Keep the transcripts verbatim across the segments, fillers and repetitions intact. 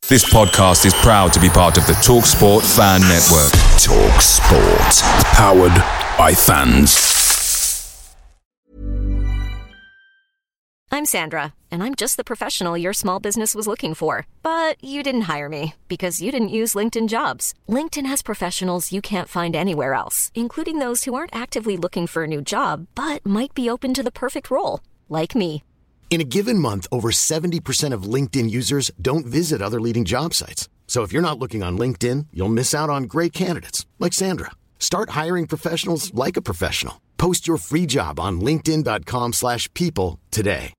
This podcast is proud to be part of the TalkSport Fan Network. TalkSport. Powered by fans. I'm Sandra, and I'm just the professional your small business was looking for. But you didn't hire me because you didn't use LinkedIn Jobs. LinkedIn has professionals you can't find anywhere else, including those who aren't actively looking for a new job, but might be open to the perfect role, like me. In a given month, over seventy percent of LinkedIn users don't visit other leading job sites. So if you're not looking on LinkedIn, you'll miss out on great candidates like Sandra. Start hiring professionals like a professional. Post your free job on linkedin.com slash people today.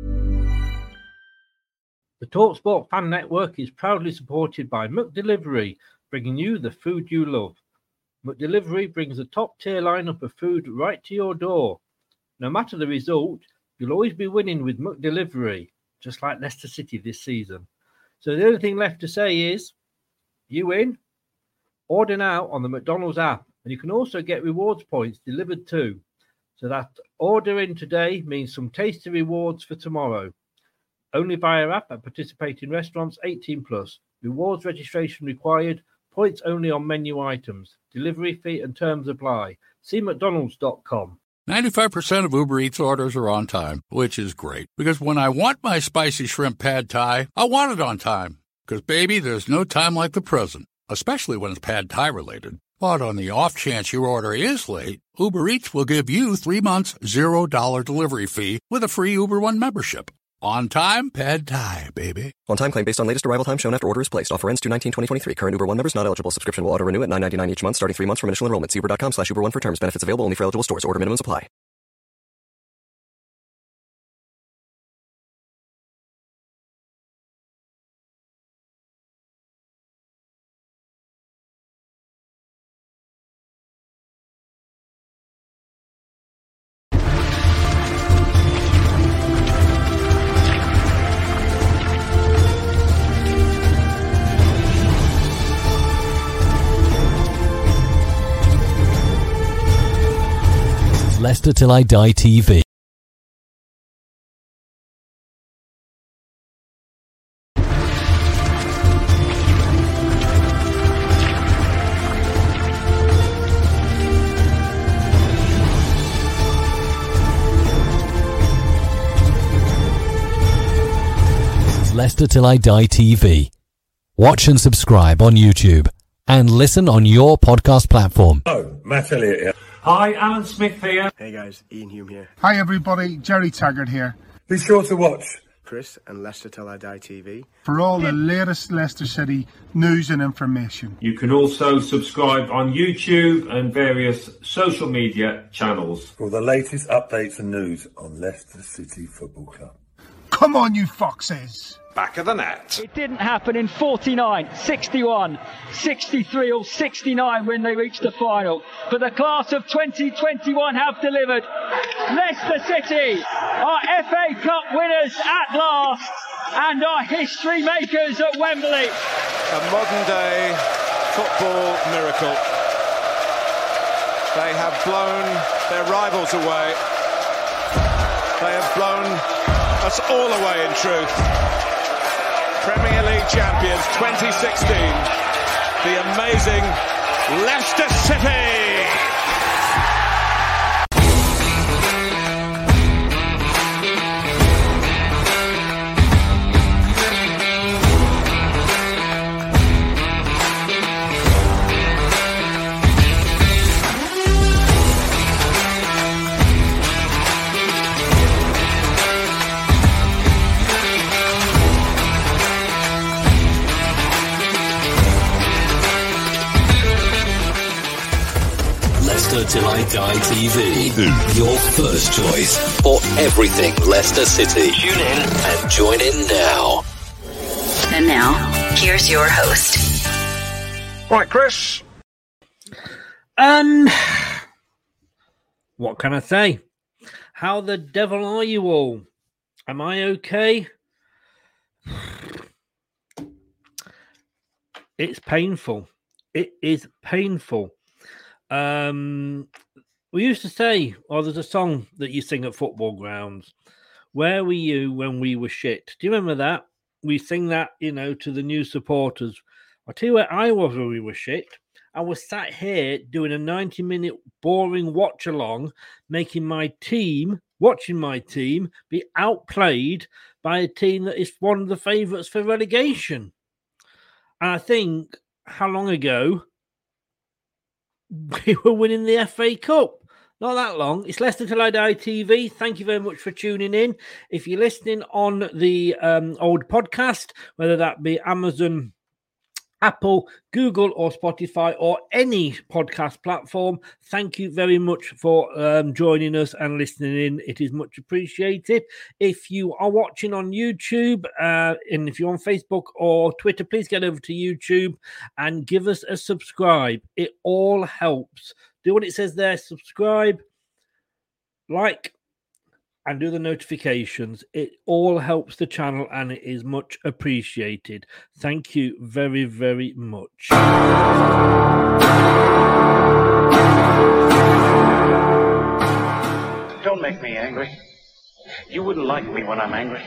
The TalkSport Fan Network is proudly supported by McDelivery, bringing you the food you love. McDelivery brings a top-tier lineup of food right to your door. No matter the result, you'll always be winning with McDelivery, just like Leicester City this season. So the only thing left to say is, you win. Order now on the McDonald's app, and you can also get rewards points delivered too. So that ordering today means some tasty rewards for tomorrow. Only via app at participating restaurants, eighteen plus. Rewards registration required. Points only on menu items. Delivery fee and terms apply. See mcdonalds dot com. ninety-five percent of Uber Eats orders are on time, which is great. Because when I want my spicy shrimp pad thai, I want it on time. Because, baby, there's no time like the present, especially when it's pad thai related. But on the off chance your order is late, Uber Eats will give you three months, zero dollar delivery fee with a free Uber One membership. On time, pad thai, baby. On time claim based on latest arrival time shown after order is placed. Offer ends two nineteen twenty twenty-three. Current Uber One members not eligible. Subscription will auto-renew at nine ninety-nine each month starting three months from initial enrollment. See uber.com slash Uber One for terms. Benefits available only for eligible stores. Order minimums apply. Leicester Till I Die T V. Leicester Till I Die T V. Watch and subscribe on YouTube and listen on your podcast platform. Oh, Matt Elliott here. Hi, Alan Smith here. Hey guys, Ian Hume here. Hi everybody, Jerry Taggart here. Be sure to watch Chris and Leicester Till I Die T V for all the latest Leicester City news and information. You can also subscribe on YouTube and various social media channels for the latest updates and news on Leicester City Football Club. Come on, you foxes! Back of the net. It didn't happen in forty-nine, sixty-one, sixty-three or sixty-nine when they reached the final. But the class of twenty twenty-one have delivered. Leicester City are F A Cup winners at last and are history makers at Wembley. A modern day football miracle. They have blown their rivals away. They have blown us all away in truth. Premier League champions twenty sixteen, the amazing Leicester City. Till I Die T V. Your first choice for everything Leicester City. Tune in and join in now. And now, here's your host. Right, Chris. Um, what can I say? How the devil are you all? Am I okay? It's painful. It is painful. Um, we used to say, oh, there's a song that you sing at football grounds. Where were you when we were shit? Do you remember that? we sing that, you know, to the new supporters. I'll tell you where I was when we were shit. I was sat here doing a ninety-minute boring watch-along, making my team, watching my team, be outplayed by a team that is one of the favourites for relegation. And I think, how long ago, we were winning the F A Cup? Not that long. It's Leicester Till I Die T V. Thank you very much for tuning in. If you're listening on the um, old podcast, whether that be Amazon, Apple, Google, or Spotify, or any podcast platform, thank you very much for um, joining us and listening in. It is much appreciated. If you are watching on YouTube, uh, and if you're on Facebook or Twitter, please get over to YouTube and give us a subscribe. It all helps. Do what it says there, subscribe, like, and do the notifications. It all helps the channel and it is much appreciated. Thank you very, very much. Don't make me angry. You wouldn't like me when I'm angry.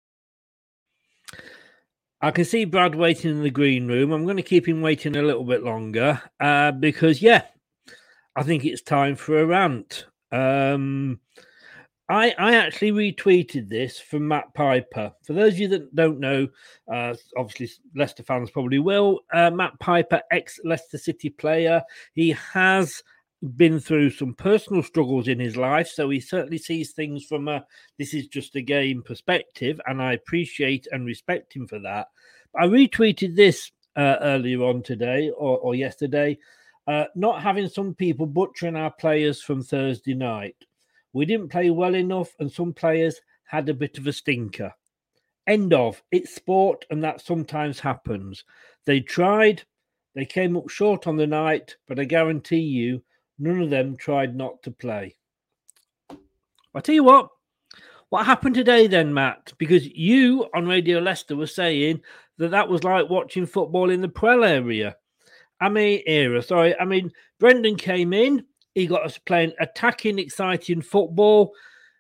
I can see Brad waiting in the green room. I'm going to keep him waiting a little bit longer uh, because, yeah, I think it's time for a rant. Um... I, I actually retweeted this from Matt Piper. For those of you that don't know, uh, obviously Leicester fans probably will. Uh, Matt Piper, ex-Leicester City player. He has been through some personal struggles in his life, so he certainly sees things from a this is just a game perspective, and I appreciate and respect him for that. I retweeted this uh, earlier on today or, or yesterday, uh, not having some people butchering our players from Thursday night. We didn't play well enough, and some players had a bit of a stinker. End of. It's sport, and that sometimes happens. They tried. They came up short on the night, but I guarantee you, none of them tried not to play. I'll tell you what. What happened today then, Matt? Because you on Radio Leicester were saying that that was like watching football in the Prel area. I mean, era, sorry. I mean, Brendan came in. He got us playing attacking, exciting football.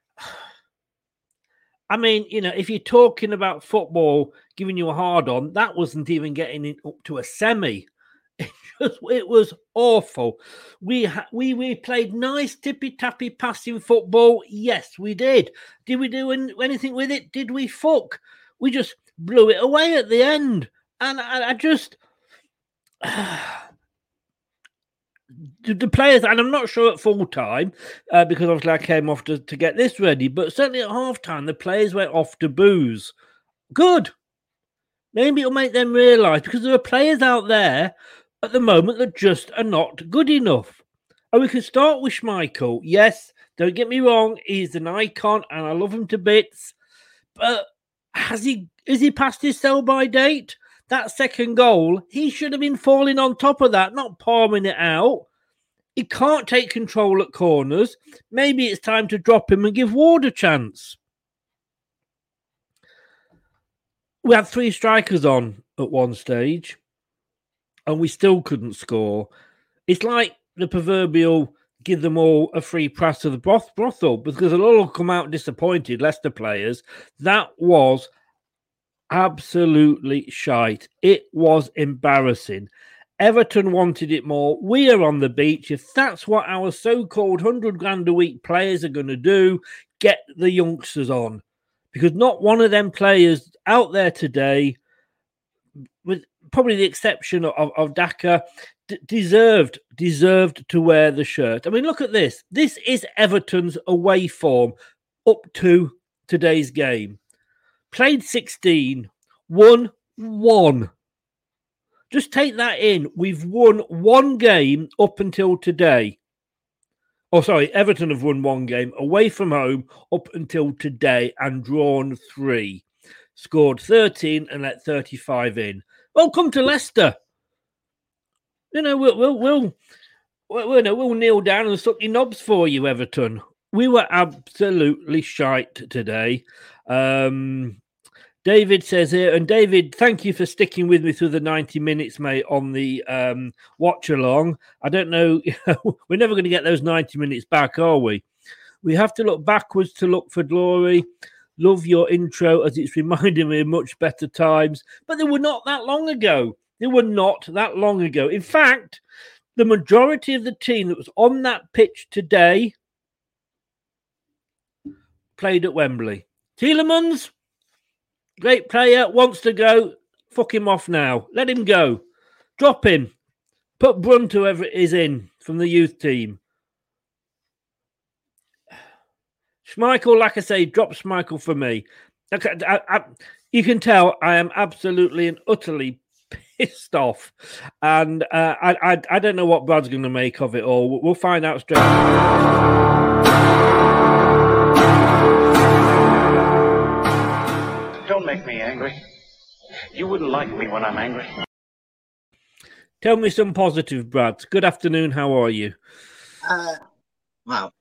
I mean, you know, if you're talking about football giving you a hard on, that wasn't even getting it up to a semi. It, just, it was awful. We, ha- we we played nice tippy-tappy passing football. Yes, we did. Did we do an- anything with it? Did we fuck? We just blew it away at the end. And I, I just... The players, and I'm not sure at full time, uh, because obviously I came off to, to get this ready, but certainly at half time, the players went off to booze. Good. Maybe it'll make them realise, because there are players out there at the moment that just are not good enough. And we can start with Schmeichel. Yes, don't get me wrong, he's an icon and I love him to bits. But has he is he past his sell-by date? That second goal, he should have been falling on top of that, not palming it out. He can't take control at corners. Maybe it's time to drop him and give Ward a chance. We had three strikers on at one stage, and we still couldn't score. It's like the proverbial give them all a free pass to the broth- brothel, because they'll all come out disappointed, Leicester players. That was absolutely shite. It was embarrassing. Everton wanted it more. We are on the beach. If that's what our so-called one hundred grand a week players are going to do, get the youngsters on. Because not one of them players out there today, with probably the exception of, of Daka, d- deserved, deserved to wear the shirt. I mean, look at this. This is Everton's away form up to today's game. Played sixteen, won one. Just take that in. We've won one game up until today. Oh, sorry, Everton have won one game away from home up until today and drawn three. Scored thirteen and let thirty-five in. Well, come to Leicester. You know, we'll we'll we'll we'll, we'll kneel down and suck your knobs for you, Everton. We were absolutely shite today. Um, David says here, and David, thank you for sticking with me through the ninety minutes, mate, on the um, watch along. I don't know, we're never going to get those ninety minutes back, are we? We have to look backwards to look for glory. Love your intro as it's reminding me of much better times. But they were not that long ago. They were not that long ago. In fact, the majority of the team that was on that pitch today played at Wembley. Tielemans, great player, wants to go. Fuck him off now. Let him go. Drop him. Put Brunt, whoever it is, in from the youth team. Schmeichel, like I say, drop Schmeichel for me. I, I, I, you can tell I am absolutely and utterly pissed off. And uh, I, I, I don't know what Brad's going to make of it all. We'll find out straight away. Don't make me angry. You wouldn't like me when I'm angry. Tell me some positive, Brad. Good afternoon. How are you? Uh, well,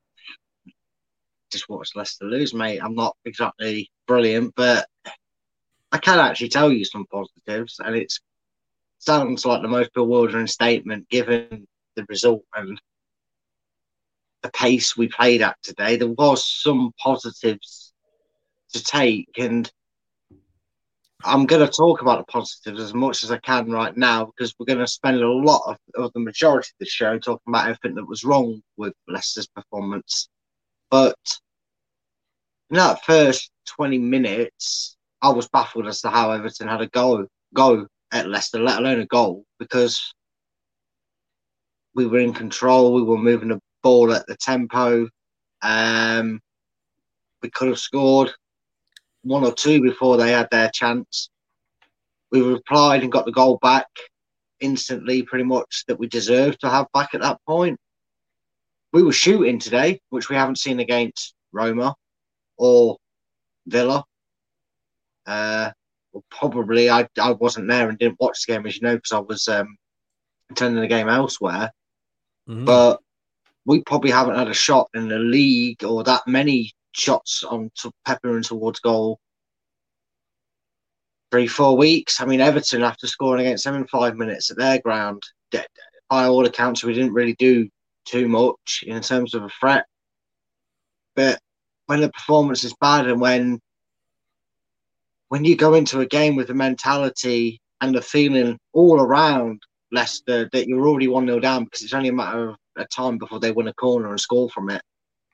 just watched Leicester lose, mate. I'm not exactly brilliant, but I can actually tell you some positives, and it sounds like the most bewildering statement given the result and the pace we played at today. There was some positives to take, and I'm going to talk about the positives as much as I can right now, because we're going to spend a lot of, of the majority of the show talking about everything that was wrong with Leicester's performance. But in that first twenty minutes, I was baffled as to how Everton had a go, go at Leicester, let alone a goal, because we were in control, we were moving the ball at the tempo. Um, we could have scored one or two before they had their chance. We replied and got the goal back instantly, pretty much, that we deserved to have back at that point. We were shooting today, which we haven't seen against Roma or Villa. Uh, well, probably I, I wasn't there and didn't watch the game, as you know, because I was um, attending the game elsewhere. Mm-hmm. But we probably haven't had a shot in the league or that many shots on to peppering towards goal three, four weeks. I mean, Everton, after scoring against them in five minutes at their ground, by all accounts, we didn't really do too much in terms of a threat. But when the performance is bad and when when you go into a game with the mentality and the feeling all around Leicester that you're already one nil down because it's only a matter of a time before they win a corner and score from it,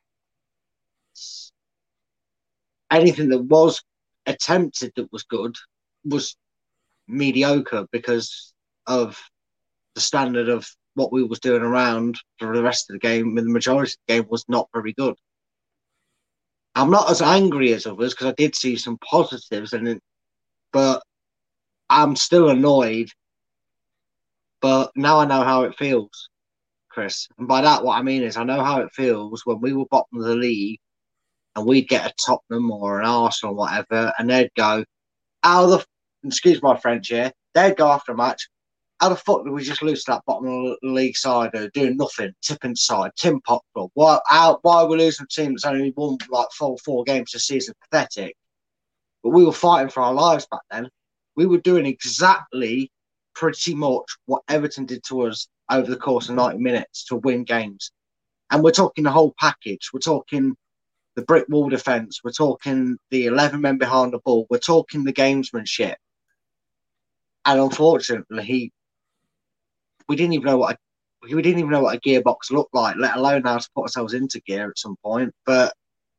anything that was attempted that was good was mediocre because of the standard of what we was doing around for the rest of the game, and the majority of the game was not very good. I'm not as angry as others because I did see some positives in it, but I'm still annoyed. But now I know how it feels, Chris. And by that, what I mean is I know how it feels when we were bottom of the league and we'd get a Tottenham or an Arsenal or whatever, and they'd go, out of the, excuse my French here, they'd go after a match, how the fuck did we just lose to that bottom of the league side who are doing nothing, tipping side, Tim Pot Club? Why, how, why are we losing a team that's only won like four, four games this season? Pathetic. But we were fighting for our lives back then. We were doing exactly pretty much what Everton did to us over the course of ninety minutes to win games. And we're talking the whole package. We're talking the brick wall defence. We're talking the eleven men behind the ball. We're talking the gamesmanship. And unfortunately, he, we didn't even know what a, we didn't even know what a gearbox looked like, let alone how to put ourselves into gear at some point. But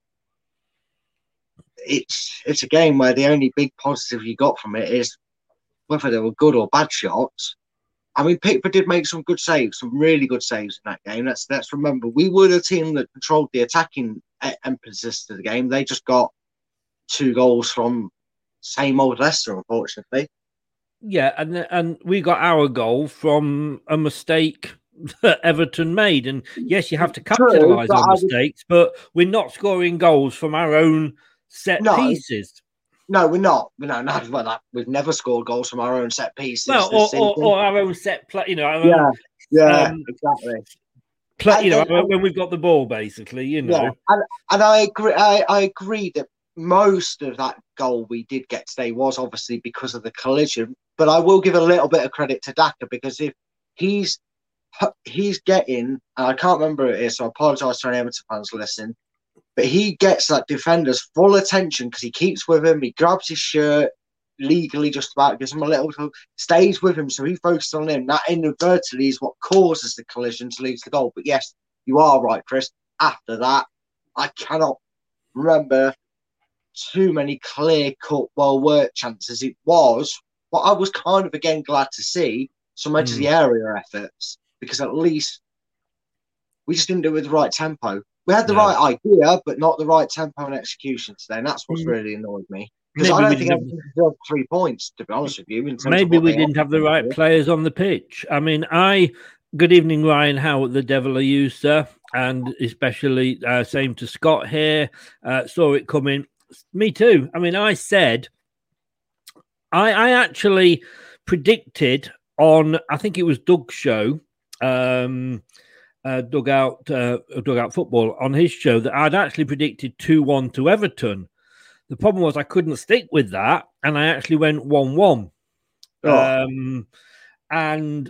it's it's a game where the only big positive you got from it is whether they were good or bad shots. I mean, Pickford did make some good saves, some really good saves in that game. Let's let's remember, we were the team that controlled the attacking emphasis of the game. They just got two goals from same old Leicester, unfortunately. Yeah, and and we got our goal from a mistake that Everton made. And yes, you have to capitalise on mistakes, would... but we're not scoring goals from our own set no. pieces. No, we're not. No, not well, that we've never scored goals from our own set pieces. Well, or, or, or our own set play. You know, our yeah, own, yeah, um, exactly. Play, you know, then, when we've got the ball, basically, you know. Yeah. And and I agree. I, I agree that most of that goal we did get today was obviously because of the collision. But I will give a little bit of credit to Daka, because if he's he's getting, and I can't remember who it is, so I apologise to any Everton fans listening. but he gets that defender's full attention because he keeps with him. He grabs his shirt legally, just about gives him a little, stays with him, so he focuses on him. That inadvertently is what causes the collision to lead to the goal. But yes, you are right, Chris. After that, I cannot remember too many clear-cut, well-worked chances. It was what I was kind of again glad to see so much mm. of the area efforts, because at least we just didn't do it with the right tempo. We had the no. right idea, but not the right tempo and execution today, and that's what's mm. really annoyed me. Because I don't think Everton deserved three points, to be honest with you. In Maybe we didn't have the right players on the pitch. I mean, I... Good evening, Ryan Howard, the devil are you, sir? And especially uh, same to Scott here. Uh, saw it coming. Me too. I mean, I said, I, I actually predicted on, I think it was Doug's show, um, uh, Doug out, uh, Doug out Football, on his show, that I'd actually predicted two one to Everton. The problem was I couldn't stick with that, and I actually went one one. Oh. Um, and...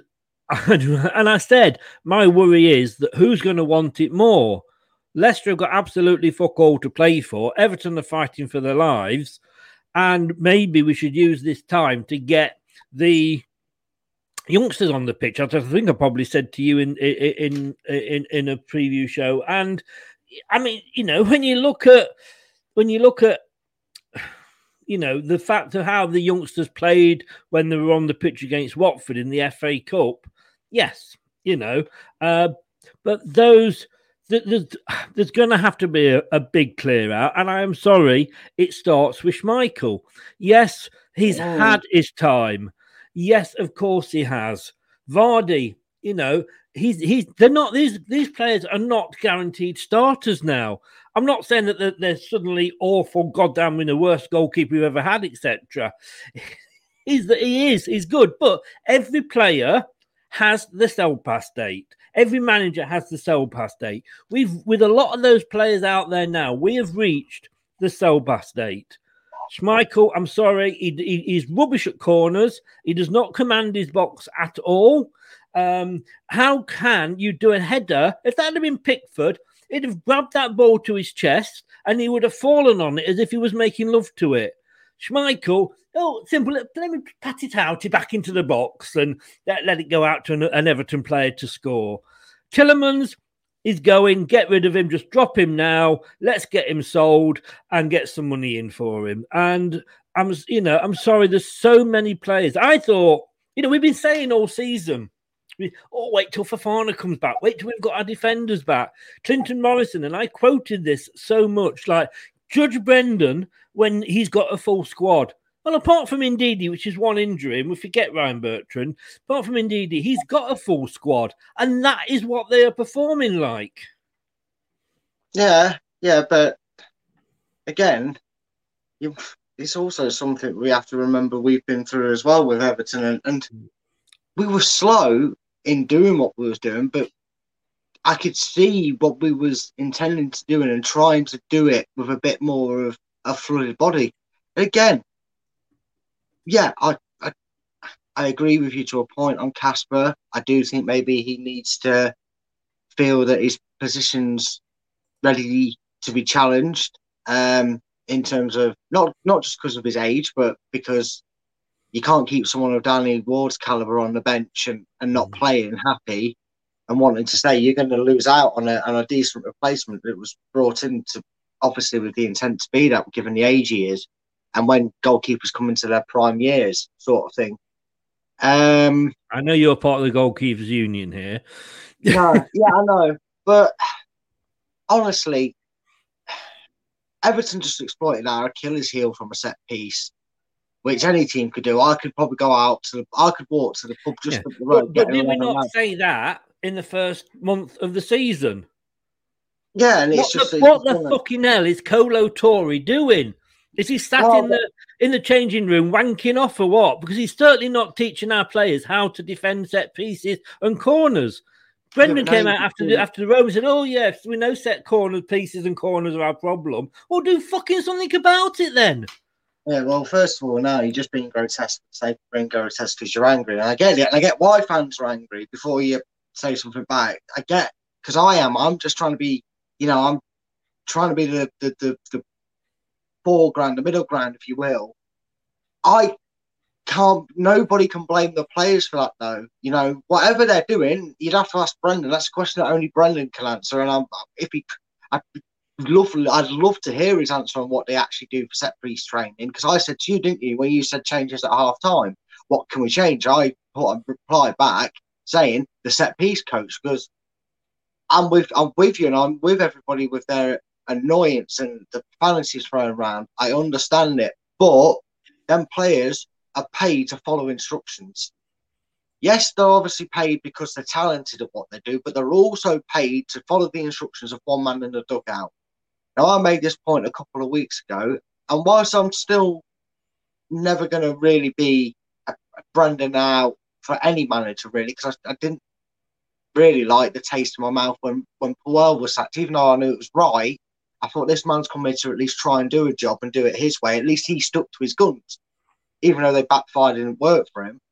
And I said, my worry is that who's going to want it more? Leicester have got absolutely fuck all to play for. Everton are fighting for their lives. And maybe we should use this time to get the youngsters on the pitch. I think I probably said to you in in in in a preview show. And I mean, you know, when you look at when you look at you know, the fact of how the youngsters played when they were on the pitch against Watford in the F A Cup, yes, you know, uh, but those, there's, there's going to have to be a, a big clear out. And I am sorry, it starts with Schmeichel. Yes, he's oh. had his time. Yes, of course he has. Vardy, you know, he's, he's, they're not, these, these players are not guaranteed starters now. I'm not saying that they're, they're suddenly awful, goddamn, in the worst goalkeeper you've ever had, et cetera. He's that he is, he's good, but every player has the sell pass date. Every manager has the sell pass date. We've, with a lot of those players out there now, we have reached the sell pass date. Schmeichel, I'm sorry, he, he, he's rubbish at corners. He does not command his box at all. Um, how can you do a header? If that had been Pickford, he'd have grabbed that ball to his chest and he would have fallen on it as if he was making love to it. Schmeichel, oh, simple, let, let me pat it out back into the box and let, let it go out to an, an Everton player to score. Tielemans is going, get rid of him, just drop him now, let's get him sold and get some money in for him. And I'm, you know, I'm sorry, there's so many players. I thought, you know, we've been saying all season, oh, wait till Fofana comes back. Wait till we've got our defenders back. Clinton Morrison, and I quoted this so much, like, judge Brendan when he's got a full squad. Well, apart from Ndidi, which is one injury, and we forget Ryan Bertrand, apart from Ndidi, he's got a full squad, and that is what they are performing like. Yeah, yeah, but again, you, it's also something we have to remember we've been through as well with Everton, and, and we were slow in doing what we was doing, but I could see what we was intending to do and trying to do it with a bit more of a fluid body. And again, yeah, I, I I agree with you to a point on Kasper. I do think maybe he needs to feel that his position's ready to be challenged um, in terms of, not, not just because of his age, but because you can't keep someone of Danny Ward's calibre on the bench and, and not playing happy and wanting to stay. You're going to lose out on a, on a decent replacement that was brought in to, obviously with the intent to speed up, given the age he is, and when goalkeepers come into their prime years, sort of thing. Um, I know you're part of the goalkeepers union here. No, yeah, I know. But honestly, Everton just exploited our Achilles heel from a set piece, which any team could do. I could probably go out to the, I could walk to the pub just yeah. up the road. But, but did we not night. say that in the first month of the season? Yeah, and it's what just... The, it's what the funny. fucking hell is Kolo Toure doing? Is he sat well, in the in the changing room wanking off or what? Because he's certainly not teaching our players how to defend set pieces and corners. Brendan came out after the, after the Rome and said, oh, yes, we know set corners, pieces and corners are our problem. Well, do fucking something about it then. Yeah, well, first of all, now you're just being grotesque for the sake of being grotesque because you're angry. And I get it. And I get why fans are angry before you say something back. I get, because I am. I'm just trying to be, you know, I'm trying to be the, the, the, the foreground, the middle ground, if you will. I can't, nobody can blame the players for that, though. You know, whatever they're doing, you'd have to ask Brendan. That's a question that only Brendan can answer. And I'm, if he, I'd love, I'd love to hear his answer on what they actually do for set piece training. Because I said to you, didn't you, when you said changes at half time, what can we change? I put a reply back saying the set piece coach, because I'm with, I'm with you, and I'm with everybody with their annoyance and the fantasies thrown around. I understand it, but them players are paid to follow instructions. Yes, they're obviously paid because they're talented at what they do, but they're also paid to follow the instructions of one man in the dugout. Now, I made this point a couple of weeks ago, and whilst I'm still never going to really be a, a Brendan out for any manager, really, because I, I didn't really like the taste in my mouth when, when Puel was sacked, even though I knew it was right. I thought this man's come here to at least try and do a job and do it his way. At least he stuck to his guns, even though they backfired and didn't work for him.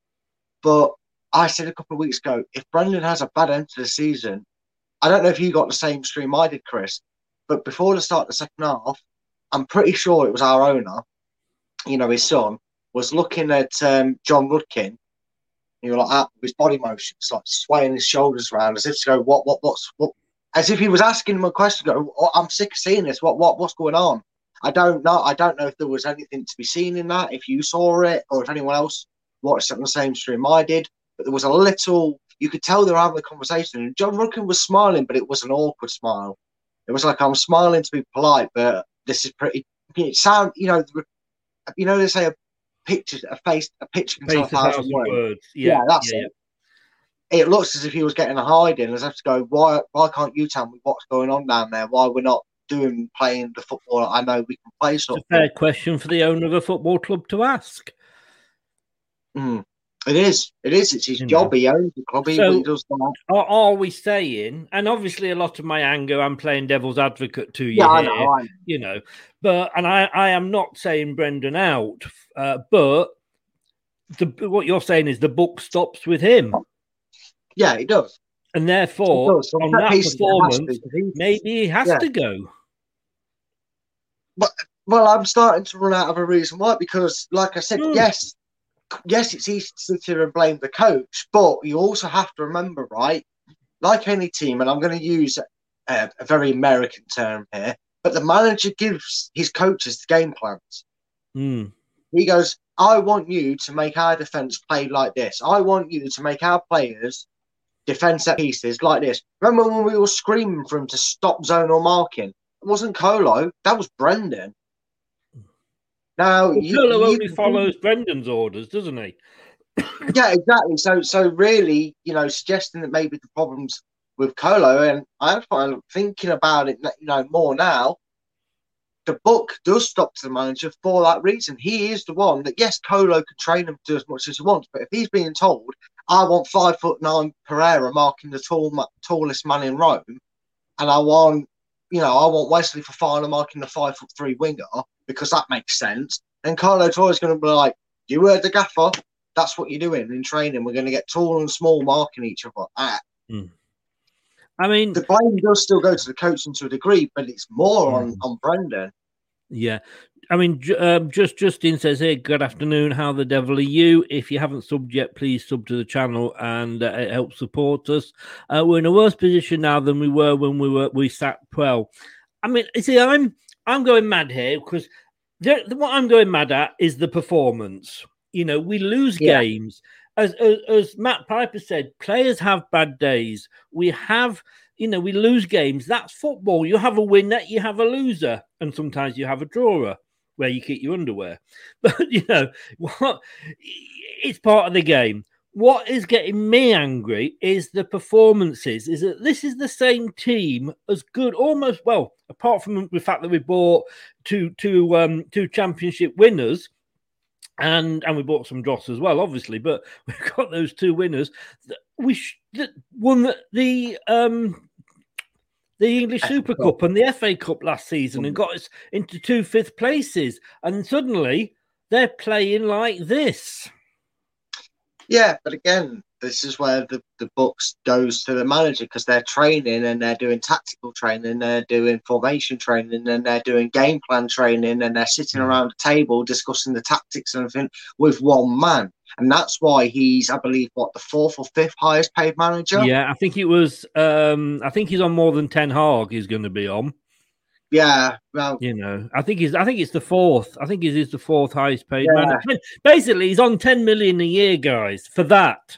But I said a couple of weeks ago, if Brendan has a bad end to the season, I don't know if you got the same stream I did, Chris, but before the start of the second half, I'm pretty sure it was our owner, you know, his son, was looking at um, John Rudkin, you know, like that, with his body motions, like swaying his shoulders around as if to go, what, what, what's, what, as if he was asking him a question, go, oh, I'm sick of seeing this, what, what, what's going on? I don't know. I don't know if there was anything to be seen in that, if you saw it, or if anyone else watched it on the same stream I did. But there was a little, you could tell they were having a conversation. And John Rudkin was smiling, but it was an awkward smile. It was like, I'm smiling to be polite, but this is pretty, it sound, you know, you know, they say a picture, a face, a picture can tell a thousand words. words. Yeah, yeah, that's yeah, it. Yeah. It looks as if he was getting a hide in, as if to go, why, why can't you tell me what's going on down there? Why we're not doing playing the football I know we can play. Sort it's a fair of question for the owner of a football club to ask. Mm. It is. It is. It's his you job. Know. He owns the club. So he does that. Are, are we saying? And obviously, a lot of my anger, I'm playing devil's advocate to you yeah, here. I know, I know. You know, but and I, I am not saying Brendan out, uh, but the, what you're saying is the buck stops with him. Yeah, he does. And therefore, does. So on that, that performance, maybe he has yeah. to go. But well, I'm starting to run out of a reason why, because, like I said, mm. yes. Yes, it's easy to sit here and blame the coach, but you also have to remember, right, like any team, and I'm going to use a, a very American term here, but the manager gives his coaches the game plans. Mm. He goes, I want you to make our defence play like this. I want you to make our players defend set pieces like this. Remember when we were screaming for him to stop zonal marking? It wasn't Colo, that was Brendan. Now, well, you, Colo you, only follows Brendan's orders, doesn't he? Yeah, exactly. So, so really, you know, suggesting that maybe the problems with Colo, and I'm thinking about it, you know, more now. The book does stop to the manager for that reason. He is the one that, yes, Colo can train him to do as much as he wants, but if he's being told, I want five foot nine Pereira marking the tall, tallest man in Rome, and I want, you know, I want Wesley Fofana marking the five foot three winger, because that makes sense. And Carlo Torres is going to be like, you heard the gaffer? That's what you're doing in training. We're going to get tall and small marking each other. Ah. Mm. I mean, the blame does still go to the coaching to a degree, but it's more mm. on, on Brendan. Yeah. I mean, um, just Justin says here, good afternoon. How the devil are you? If you haven't subbed yet, please sub to the channel, and uh, it helps support us. Uh, we're in a worse position now than we were when we were we sacked Puel. I mean, you see, I'm I'm going mad here because there, what I'm going mad at is the performance. You know, we lose yeah. games. As, as as Matt Piper said, players have bad days. We have, you know, we lose games. That's football. You have a winner, you have a loser, and sometimes you have a drawer where you keep your underwear. But, you know, what it's part of the game. What is getting me angry is the performances, is that this is the same team as good, almost, well, apart from the fact that we bought two, two, um, two championship winners, and and we bought some dross as well, obviously, but we've got those two winners that we sh- that won the, the um the English Super Cup and the F A Cup last season and got us into two fifth places, and suddenly they're playing like this. Yeah, but again, this is where the, the books goes to the manager, because they're training and they're doing tactical training, they're doing formation training, and they're doing game plan training, and they're sitting around a table discussing the tactics and everything with one man. And that's why he's, I believe, what, the fourth or fifth highest paid manager? Yeah, I think it was, um, I think he's on more than Ten Hag he's going to be on. Yeah, well, you know, I think he's. I think it's the fourth. I think he's the fourth highest paid yeah. man. Basically, he's on ten million a year, guys, for that.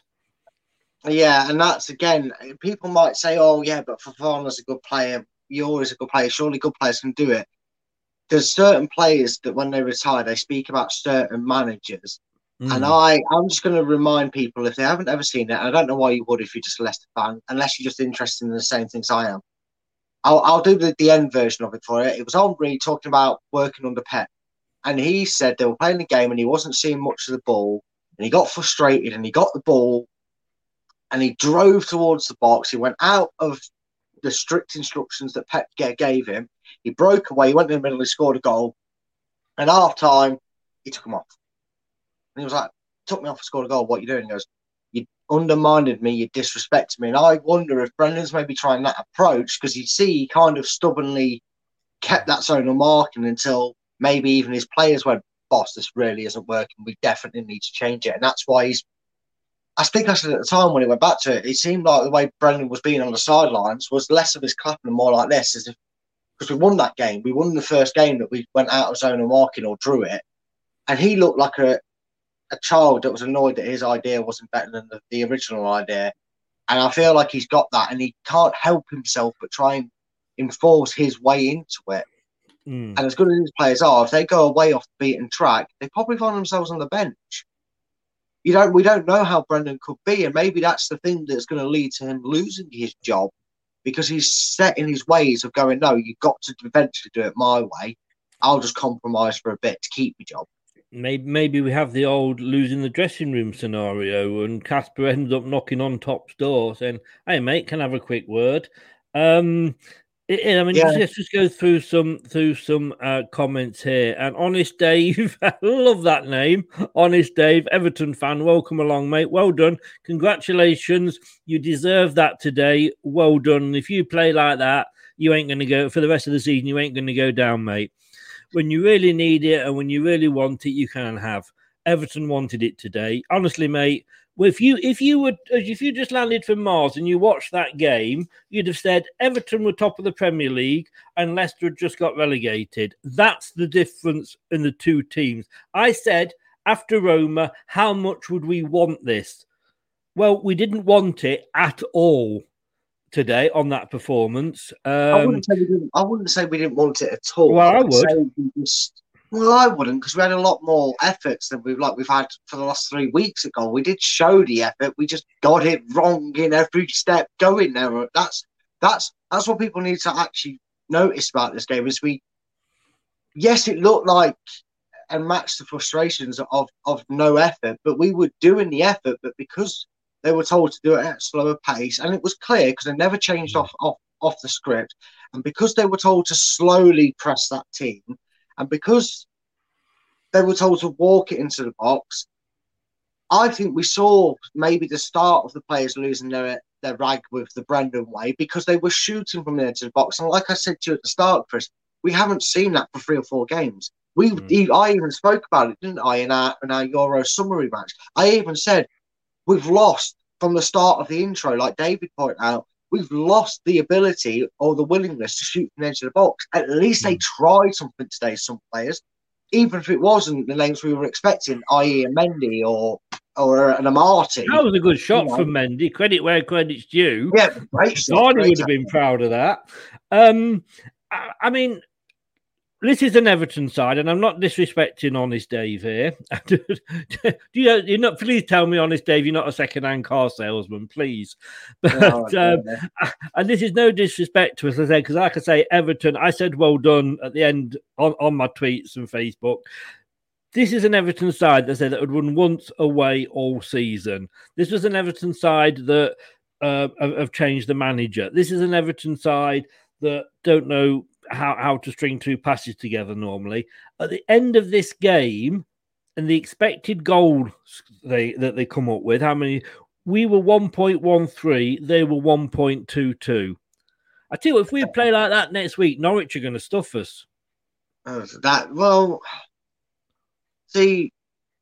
Yeah, and that's again. People might say, "Oh, yeah, but Fofana's a good player. You're a good player. Surely, good players can do it." There's certain players that, when they retire, they speak about certain managers, mm. and I, I'm just going to remind people, if they haven't ever seen it, and I don't know why you would if you're just a Leicester fan, unless you're just interested in the same things I am. I'll, I'll do the, the end version of it for it. It was Henry talking about working under Pep. And he said they were playing the game and he wasn't seeing much of the ball. And he got frustrated and he got the ball and he drove towards the box. He went out of the strict instructions that Pep gave him. He broke away. He went in the middle. He scored a goal. And half time, he took him off. And he was like, took me off and scored a goal. What are you doing? He goes, you undermined me, you disrespected me. And I wonder if Brendan's maybe trying that approach, because you see he kind of stubbornly kept that zonal marking until maybe even his players went, boss, this really isn't working. We definitely need to change it. And that's why he's, I think I said at the time when he went back to it, it seemed like the way Brendan was being on the sidelines was less of his clapping and more like this, as if, because we won that game. We won the first game that we went out of zonal marking or drew it. And he looked like a, a child that was annoyed that his idea wasn't better than the, the original idea. And I feel like he's got that and he can't help himself but try and enforce his way into it. Mm. And as good as these players are, if they go away off the beaten track, they probably find themselves on the bench. You don't, we don't know how Brendan could be, and maybe that's the thing that's going to lead to him losing his job, because he's set in his ways of going, no, you've got to eventually do it my way. I'll just compromise for a bit to keep my job. Maybe, maybe we have the old losing the dressing room scenario, and Casper ends up knocking on Top's door saying, "Hey, mate, can I have a quick word?" Um, it, I mean, yeah. let's just go through some through some uh, comments here. And Honest Dave, I love that name, Honest Dave, Everton fan. Welcome along, mate. Well done. Congratulations. You deserve that today. Well done. If you play like that, you ain't going to go for the rest of the season. You ain't going to go down, mate. When you really need it and when you really want it, you can have. Everton wanted it today. Honestly, mate, if you if you were if you just landed from Mars and you watched that game, you'd have said Everton were top of the Premier League and Leicester had just got relegated. That's the difference in the two teams. I said after Roma, how much would we want this? Well, we didn't want it at all today on that performance. Um, I, wouldn't say we didn't, I wouldn't say we didn't want it at all. Well, I, I would. would. We just, well, I wouldn't, because we had a lot more efforts than we've like we've had for the last three weeks ago. We did show the effort. We just got it wrong in every step going there. That's that's that's what people need to actually notice about this game. Is we, yes, it looked like and matched the frustrations of of no effort, but we were doing the effort, but because they were told to do it at a slower pace, and it was clear because they never changed off, off off the script, and because they were told to slowly press that team, and because they were told to walk it into the box, I think we saw maybe the start of the players losing their their rag with the Brendan way, because they were shooting from the edge of the box. And like I said to you at the start, Chris, we haven't seen that for three or four games. We, mm. I even spoke about it, didn't I, in our in our Euro summary match? I even said, we've lost from the start of the intro, like David pointed out, we've lost the ability or the willingness to shoot from the edge of the box. At least they tried something today, some players, even if it wasn't the names we were expecting, that is a Mendy or or an Amati. That was a good shot you know. from Mendy. Credit where credit's due. Yeah, great shot. Barney would have been proud of that. Um, I, I mean, this is an Everton side, and I'm not disrespecting Honest Dave here. Do you know, you're not, please tell me, Honest Dave, you're not a second-hand car salesman, please. But, no, um, and this is no disrespect to us, as I said, because like I say, Everton, I said well done at the end on, on my tweets and Facebook. This is an Everton side that said that had won once away all season. This was an Everton side that uh, have, have changed the manager. This is an Everton side that don't know how, how to string two passes together normally. At the end of this game, and the expected goal they that they come up with, how many We were one point one three. They were one point two two. I tell you what, if we play like that next week, Norwich are going to stuff us. Oh, that well, see,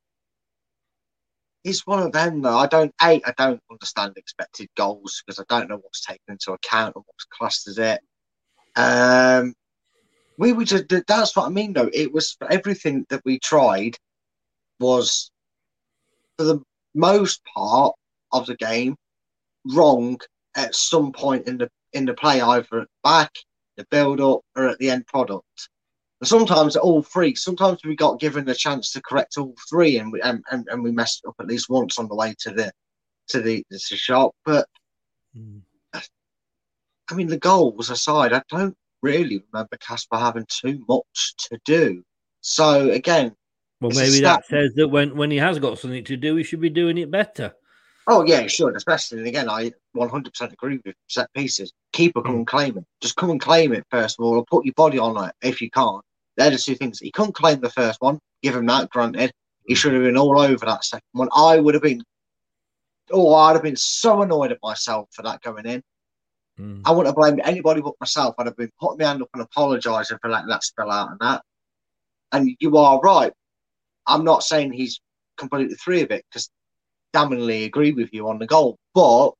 it's one of them though. I don't, a, I don't understand expected goals because I don't know what's taken into account and what's classed as it. Um, we were just, that's what I mean though. It was everything that we tried was for the most part of the game wrong at some point in the in the play, either at the back, the build up, or at the end product. And sometimes all three. Sometimes we got given the chance to correct all three, and we and, and, and we messed up at least once on the way to the to the, the shop. But mm. I mean, the goals aside, I don't really remember Kasper having too much to do. So again, well, maybe that says that when when he has got something to do, he should be doing it better. Oh, yeah, sure. Especially, and again, I one hundred percent agree with set pieces. Keeper, come mm. and claim it. Just come and claim it, first of all, or put your body on it if you can't. They're the two things. He couldn't claim the first one. Give him that, granted. He should have been all over that second one. I would have been, oh, I'd have been so annoyed at myself for that going in. Mm. I wouldn't have blamed anybody but myself. I'd have been putting my hand up and apologising for letting that spill out and that. And you are right. I'm not saying he's completely free of it, because damningly agree with you on the goal, but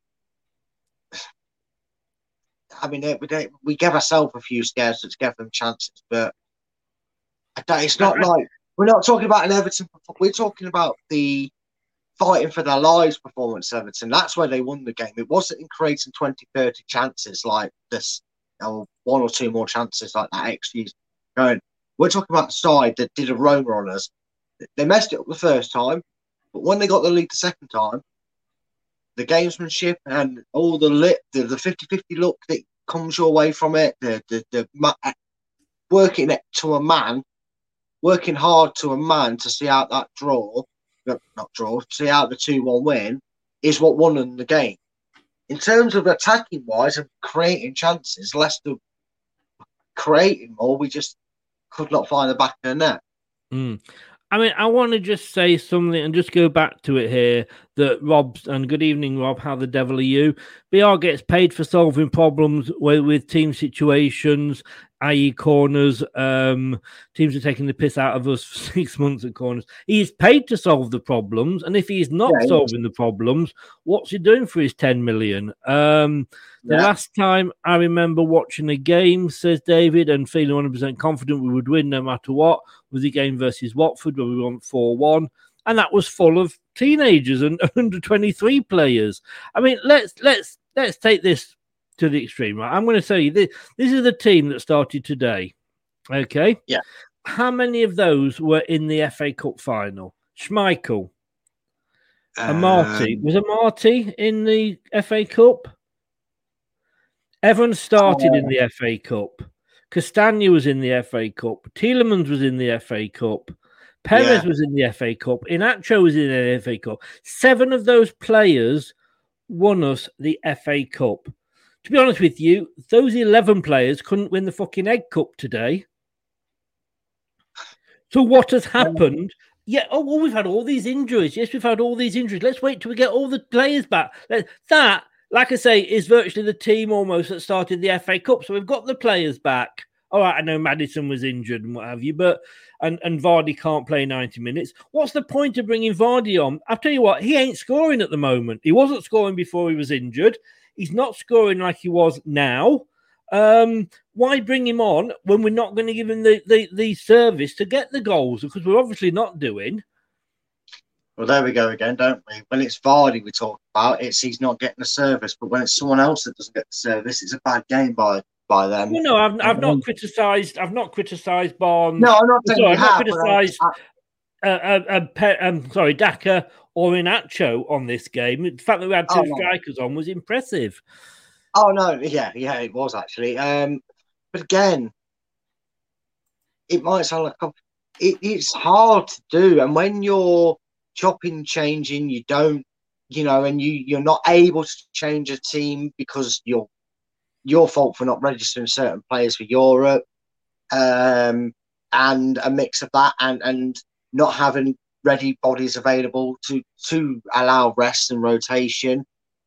I mean, it, it, we gave ourselves a few scares to give them chances, but it's not like we're not talking about an Everton. We're talking about the fighting for their lives performance. Everton, that's where they won the game. It wasn't in creating twenty, thirty chances like this, or one or two more chances like that. Excuse going. We're talking about the side that did a roamer on us. They messed it up the first time. But when they got the lead the second time, the gamesmanship and all the lit, the, the fifty-fifty look that comes your way from it, the, the, the working it to a man, working hard to a man to see out that draw, not draw, see out the two one win, is what won them the game. In terms of attacking wise and creating chances, Leicester creating more, we just could not find the back of the net. Mm. I mean, I want to just say something and just go back to it here that Rob's, and good evening, Rob, how the devil are you? B R gets paid for solving problems with, with team situations, that is corners. Um, teams are taking the piss out of us for six months at corners. He's paid to solve the problems, and if he's not yeah, solving the problems, what's he doing for his ten million? Um, the yeah. last time I remember watching a game, says David, and feeling one hundred percent confident we would win no matter what, was the game versus Watford where we won four one, and that was full of teenagers and under twenty-three players. I mean, let's let's let's take this to the extreme, right? I'm going to tell you this. This is the team that started today. Okay? Yeah. How many of those were in the F A Cup final? Schmeichel. Um, Amarty. Was Amarty in the F A Cup? Evans started uh, in the F A Cup. Castagna was in the F A Cup. Tielemans was in the F A Cup. Perez yeah. was in the F A Cup. Inacho was in the F A Cup. Seven of those players won us the F A Cup. To be honest with you, those eleven players couldn't win the fucking Egg Cup today. So what has happened? Yeah, oh, well, we've had all these injuries. Yes, we've had all these injuries. Let's wait till we get all the players back. That, like I say, is virtually the team almost that started the F A Cup. So we've got the players back. All right, I know Maddison was injured and what have you, but and, and Vardy can't play ninety minutes. What's the point of bringing Vardy on? I'll tell you what, he ain't scoring at the moment. He wasn't scoring before he was injured. He's not scoring like he was now. Um, why bring him on when we're not going to give him the, the, the service to get the goals? Because we're obviously not doing. Well, there we go again, don't we? When it's Vardy we talk about, it's he's not getting the service. But when it's someone else that doesn't get the service, it's a bad game by by them. Well, no, I've I've not criticised. I've not criticised Barnes. No, I'm not saying sorry, I've not criticised. Uh, uh, uh, Pe- um, sorry, Daka or Inacho on this game. The fact that we had two oh, no. strikers on was impressive. Oh no, yeah, yeah, it was actually. Um, but again, it might sound like it, it's hard to do, and when you're chopping, changing, you don't, you know, and you you're not able to change a team because you're your fault for not registering certain players for Europe, um, and a mix of that, and and not having ready bodies available to, to allow rest and rotation,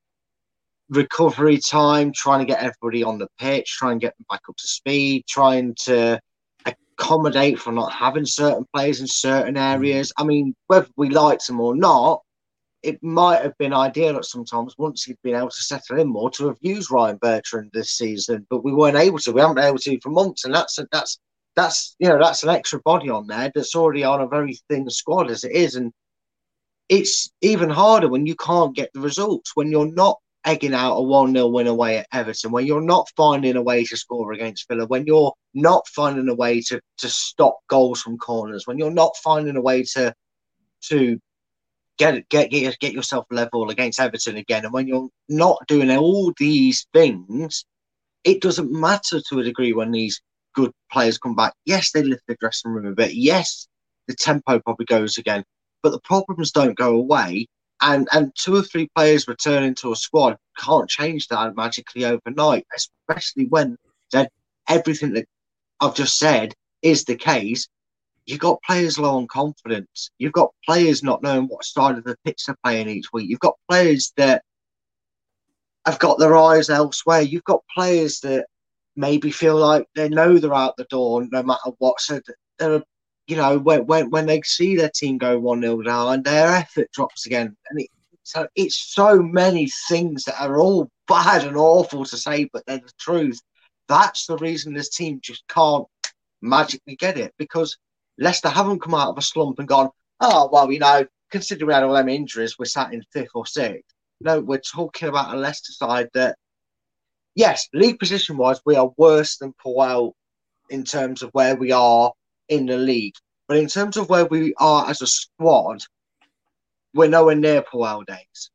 recovery time, trying to get everybody on the pitch, trying to get them back up to speed, trying to accommodate for not having certain players in certain areas. I mean, whether we liked them or not, it might have been ideal at sometimes once he'd been able to settle in more to have used Ryan Bertrand this season, but we weren't able to. We haven't been able to for months, and that's a, that's that's you know that's an extra body on there that's already on a very thin squad as it is, and it's even harder when you can't get the results, when you're not egging out a one nil win away at Everton, when you're not finding a way to score against Villa, when you're not finding a way to to stop goals from corners, when you're not finding a way to to Get, get get get yourself level against Everton again, and when you're not doing all these things, it doesn't matter to a degree when these good players come back. Yes, they lift the dressing room a bit. Yes, the tempo probably goes again, but the problems don't go away. And and two or three players returning to a squad can't change that magically overnight, especially when that everything that I've just said is the case. You've got players low on confidence. You've got players not knowing what side of the pitch they're playing each week. You've got players that have got their eyes elsewhere. You've got players that maybe feel like they know they're out the door no matter what. So they're, you know, when when, when they see their team go one nil down, their effort drops again. And it, so it's so many things that are all bad and awful to say, but they're the truth. That's the reason this team just can't magically get it, because Leicester haven't come out of a slump and gone, oh, well, you know, considering we had all them injuries, we're sat in fifth or sixth. No, we're talking about a Leicester side that, yes, league position-wise, we are worse than Puel in terms of where we are in the league. But in terms of where we are as a squad, we're nowhere near Puel days.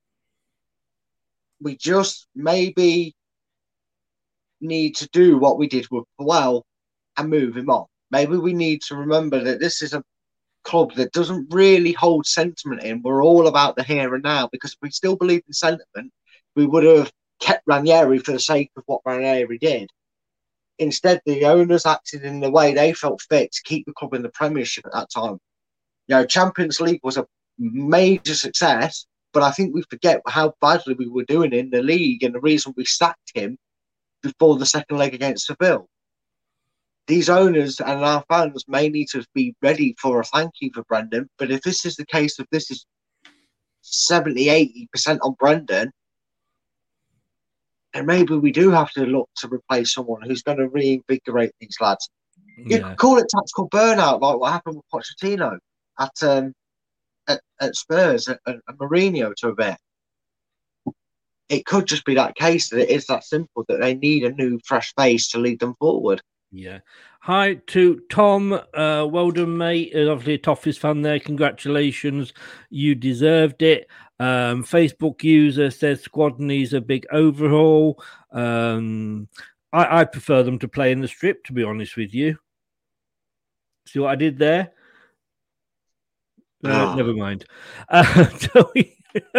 We just maybe need to do what we did with Puel and move him on. Maybe we need to remember that this is a club that doesn't really hold sentiment in. We're all about the here and now, because if we still believe in sentiment, we would have kept Ranieri for the sake of what Ranieri did. Instead, the owners acted in the way they felt fit to keep the club in the Premiership at that time. You know, Champions League was a major success, but I think we forget how badly we were doing in the league and the reason we sacked him before the second leg against Seville. These owners and our fans may need to be ready for a thank you for Brendan, but if this is the case, if this is seventy, eighty percent on Brendan, then maybe we do have to look to replace someone who's going to reinvigorate these lads. Yeah. You could call it tactical burnout, like what happened with Pochettino at um, at, at Spurs and, and Mourinho to a bit. It could just be that case, that it is that simple, that they need a new, fresh face to lead them forward. Yeah. Hi to Tom. Uh, well done, mate. Uh, obviously a Toffees fan there. Congratulations. You deserved it. Um, Facebook user says squad needs a big overhaul. Um, I, I prefer them to play in the strip, to be honest with you. See what I did there? Uh, oh. Never mind. Uh, so we...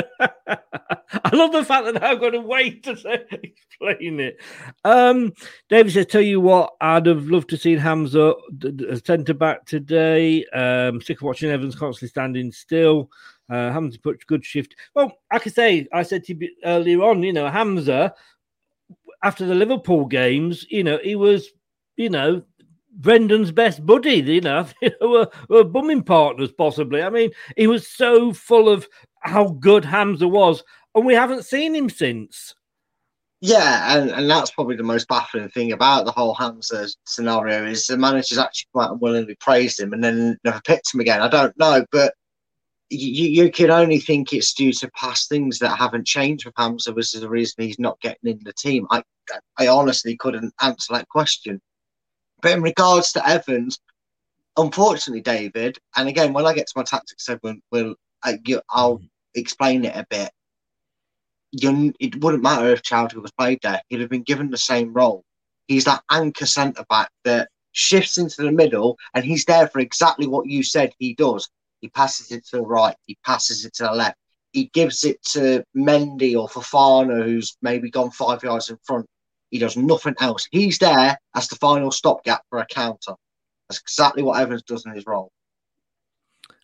I love the fact that I've got to wait to say, explain it. Um, David says, tell you what, I'd have loved to see Hamza as centre back today. Um, sick of watching Evans constantly standing still. Uh, Hamza put good shift. Well, I can say, I said to you earlier on, you know, Hamza, after the Liverpool games, you know, he was, you know, Brendan's best buddy, you know, were, were bumming partners possibly. I mean, he was so full of how good Hamza was, and we haven't seen him since. Yeah, and, and that's probably the most baffling thing about the whole Hamza scenario is the manager's actually come out and willingly praised him and then never picked him again. I don't know, but you, you can only think it's due to past things that haven't changed with Hamza, which is the reason he's not getting in the team. I, I honestly couldn't answer that question. But in regards to Evans, unfortunately, David, and again, when I get to my tactics segment, we'll, I, you, I'll explain it a bit. You, it wouldn't matter if Chowdhury was played there. He'd have been given the same role. He's that anchor centre-back that shifts into the middle, and he's there for exactly what you said he does. He passes it to the right. He passes it to the left. He gives it to Mendy or Fofana, who's maybe gone five yards in front. He does nothing else. He's there as the final stopgap for a counter. That's exactly what Evans does in his role.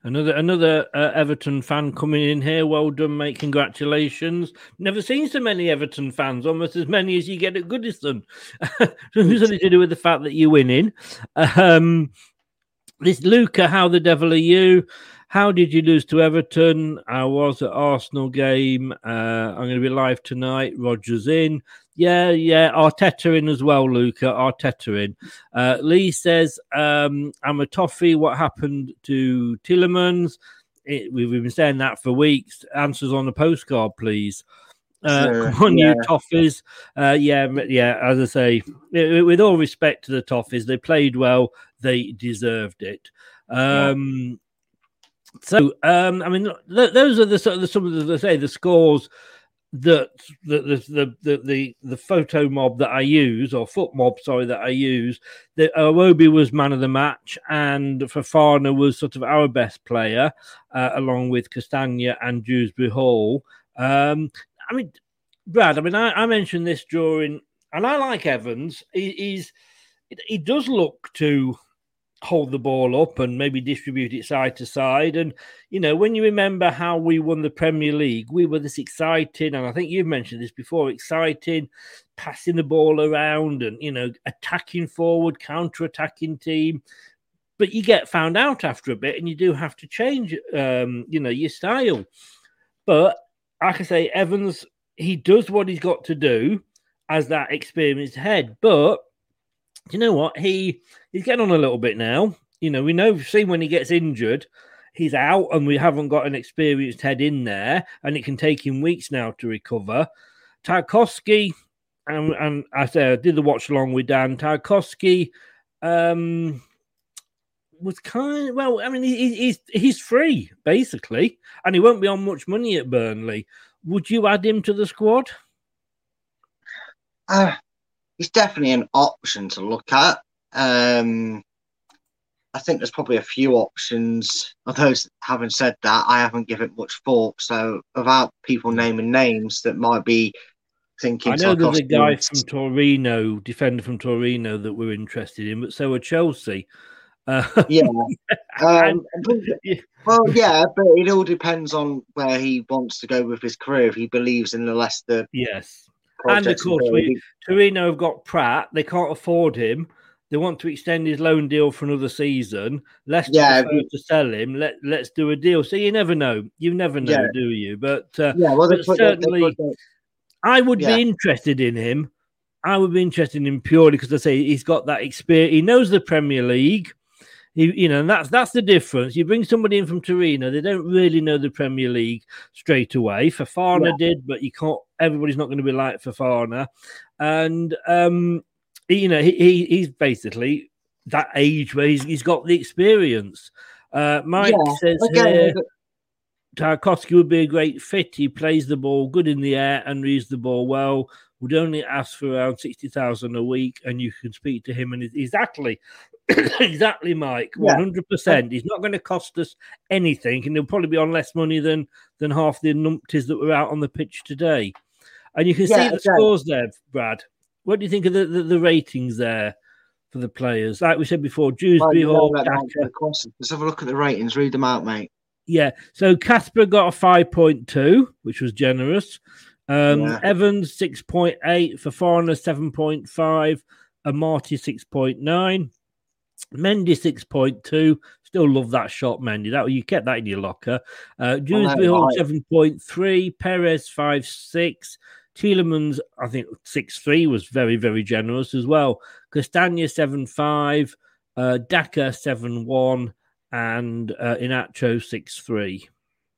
Another another uh, Everton fan coming in here. Well done, mate. Congratulations. Never seen so many Everton fans, almost as many as you get at Goodison. Something to do with the fact that you're winning. Um, this Luca, how the devil are you? How did you lose to Everton? I was at Arsenal game. Uh, I'm going to be live tonight. Roger's in. Yeah, yeah. Arteta in as well, Luca. Arteta in. Uh, Lee says, um, I'm a toffee. What happened to Tielemans? It, we've been saying that for weeks. Answers on the postcard, please. Uh, Sure, come on, yeah. you Toffees. Uh, yeah, yeah, as I say, with all respect to the Toffees, they played well. They deserved it. Um, yeah. So, um, I mean, th- those are the sort of the, some of the, say, the scores that the the, the the the the photo mob that I use, or foot mob, sorry, that I use. The Iwobi was man of the match, and Fofana was sort of our best player, uh, along with Castagna and Dewsbury Hall. Um, I mean, Brad, I mean, I, I mentioned this during, and I like Evans. He, he's he does look to hold the ball up and maybe distribute it side to side. And, you know, when you remember how we won the Premier League, we were this exciting, and I think you've mentioned this before, exciting, passing the ball around and, you know, attacking forward, counter-attacking team. But you get found out after a bit and you do have to change, um, you know, your style. But, like I say, Evans, he does what he's got to do as that experienced head. But, you know what? He he's getting on a little bit now. You know, we know, we've seen when he gets injured, he's out, and we haven't got an experienced head in there, and it can take him weeks now to recover. Tarkowski, and, and I say I did the watch along with Dan. Tarkowski um, was kind of, well, I mean, he, he's he's free basically, and he won't be on much money at Burnley. Would you add him to the squad? Uh, he's definitely an option to look at. Um, I think there's probably a few options. Although, having said that, I haven't given it much thought. So, without people naming names that might be thinking, I know there's a guy from Torino, defender from Torino, that we're interested in, but so are Chelsea. Uh, yeah. Um, well, yeah, but it all depends on where he wants to go with his career. If he believes in the Leicester, yes. And of course, we, Torino have got Pratt. They can't afford him. They want to extend his loan deal for another season. Leicester yeah, prefer to sell him. Let Let's do a deal. So you never know. You never know, yeah. do you? But, uh, yeah, well, but put, certainly, put, I would yeah. be interested in him. I would be interested in him purely because I say he's got that experience. He knows the Premier League. He, you know, and that's that's the difference. You bring somebody in from Torino, they don't really know the Premier League straight away. Fofana yeah. did, but you can't. Everybody's not going to be like Fofana, and um, he, you know, he, he he's basically that age where he's he's got the experience. Uh, Mike yeah. says okay. here, Tarkowski would be a great fit. He plays the ball good in the air and reads the ball well. Would only ask for around sixty thousand a week, and you can speak to him. And exactly. Exactly, Mike. One hundred percent. He's not going to cost us anything, and he'll probably be on less money than than half the numpties that were out on the pitch today. And you can yeah, see the okay. scores there, Brad. What do you think of the, the, the ratings there for the players? Like we said before, Dewsbury Hall. Let's have a look at the ratings. Read them out, mate. Yeah. So Casper got a five point two, which was generous. Um, yeah. Evans six point eight, Fofana seven point five, and Marty six point nine. Mendy six point two. Still love that shot, Mendy. That you kept that in your locker. Uh, Dewsbury Hall seven point three. Perez five point six. Tielemans, I think six point three was very, very generous as well. Castagna seven point five. Uh, Daka seven point one. And uh, Inacho six point three.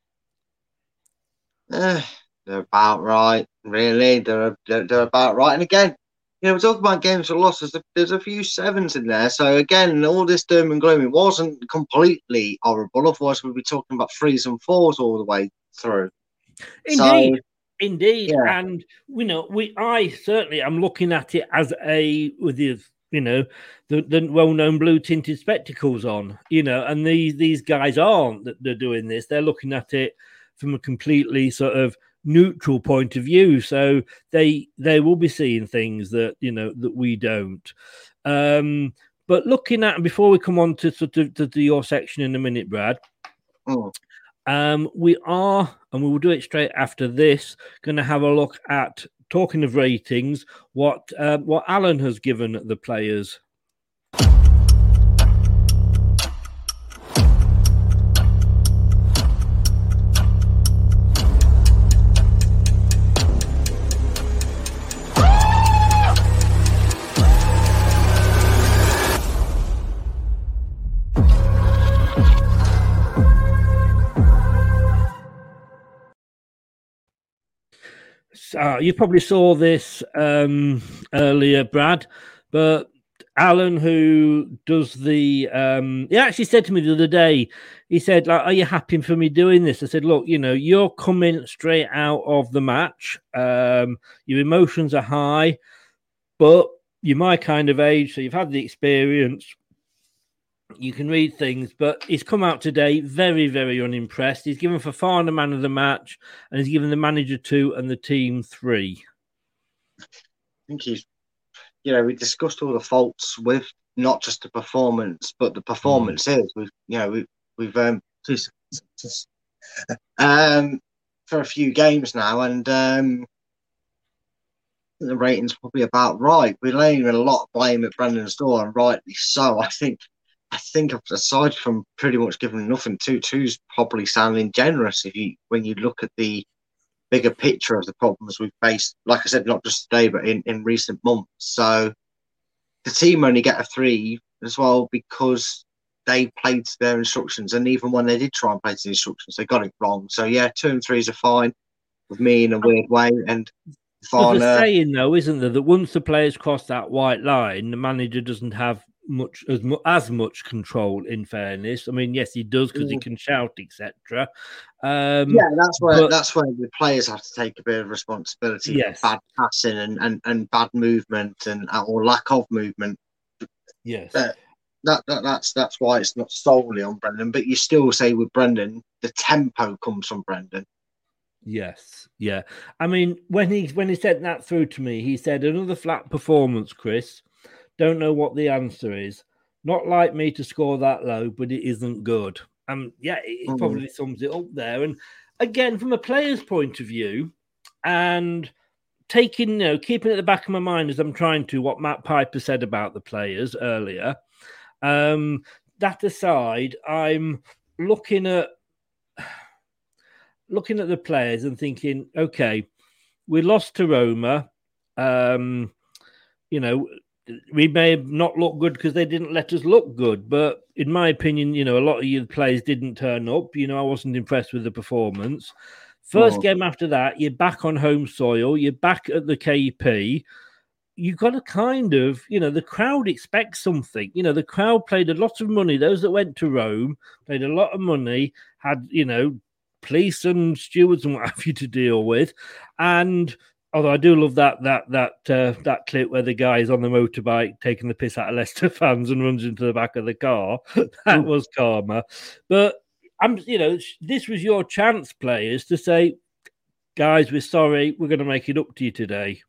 Uh, they're about right, really. They're, they're, they're about right. And again, you know, we're talking about games for losses. There's, there's a few sevens in there. So, again, all this doom and gloom, it wasn't completely horrible. Otherwise, we'd be talking about threes and fours all the way through. Indeed. So, Indeed. Yeah. And, you know, we I certainly am looking at it as a, with the, you know, the, the well-known blue-tinted spectacles on, you know, and these, these guys aren't that they're doing this. They're looking at it from a completely sort of neutral point of view, so they they will be seeing things that you know that we don't. Um, but looking at, before we come on to sort of to, to your section in a minute, Brad, Mm. Um, we are, and we will do it straight after this, going to have a look at, talking of ratings, what uh, what Alan has given the players. Uh, you probably saw this um, earlier, Brad, but Alan, who does the, um, he actually said to me the other day, he said, like, are you happy for me doing this? I said, look, you know, you're coming straight out of the match. Um, your emotions are high, but you're my kind of age, so you've had the experience. You can read things, but he's come out today very, very unimpressed. He's given Fofana man of the match, and he's given the manager two and the team three. I think he's, you know, we discussed all the faults with not just the performance, but the performances. Mm. We've, you know, we, we've um, just, just, um, for a few games now, and um, the rating's probably about right. We're laying a lot of blame at Brendan's door, and rightly so. I think. I think aside from pretty much giving nothing, two two's probably sounding generous if you when you look at the bigger picture of the problems we've faced, like I said, not just today, but in, in recent months. So the team only get a three as well because they played to their instructions, and even when they did try and play to the instructions, they got it wrong. So yeah, two and threes are fine with me in a weird way. And There's a saying though, isn't there, that once the players cross that white line, the manager doesn't have much as, mu- as much control, in fairness. I mean, yes, he does because mm. he can shout, et cetera. Um, yeah, that's where but, that's where the players have to take a bit of responsibility yes. for bad passing and, and, and bad movement and or lack of movement. Yes, uh, that, that that's that's why it's not solely on Brendan, but you still say with Brendan, the tempo comes from Brendan. Yes, yeah. I mean, when he when he said that through to me, he said another flat performance, Chris. Don't know what the answer is. Not like me to score that low, but it isn't good. Um, yeah, it, it probably sums it up there. And again, from a player's point of view, and taking, you know, keeping at the back of my mind as I'm trying to what Matt Piper said about the players earlier. Um, that aside, I'm looking at looking at the players and thinking, okay, we lost to Roma. Um, you know. We may have not looked good because they didn't let us look good. But in my opinion, you know, a lot of your players didn't turn up. You know, I wasn't impressed with the performance. First oh. game after that, you're back on home soil. You're back at the K P. You've got to kind of, you know, the crowd expects something. You know, the crowd played a lot of money. Those that went to Rome played a lot of money, had, you know, police and stewards and what have you to deal with. And although I do love that that that uh, that clip where the guy is on the motorbike taking the piss out of Leicester fans and runs into the back of the car. That was karma. But I'm, you know, this was your chance, players, to say, guys, we're sorry, we're going to make it up to you today.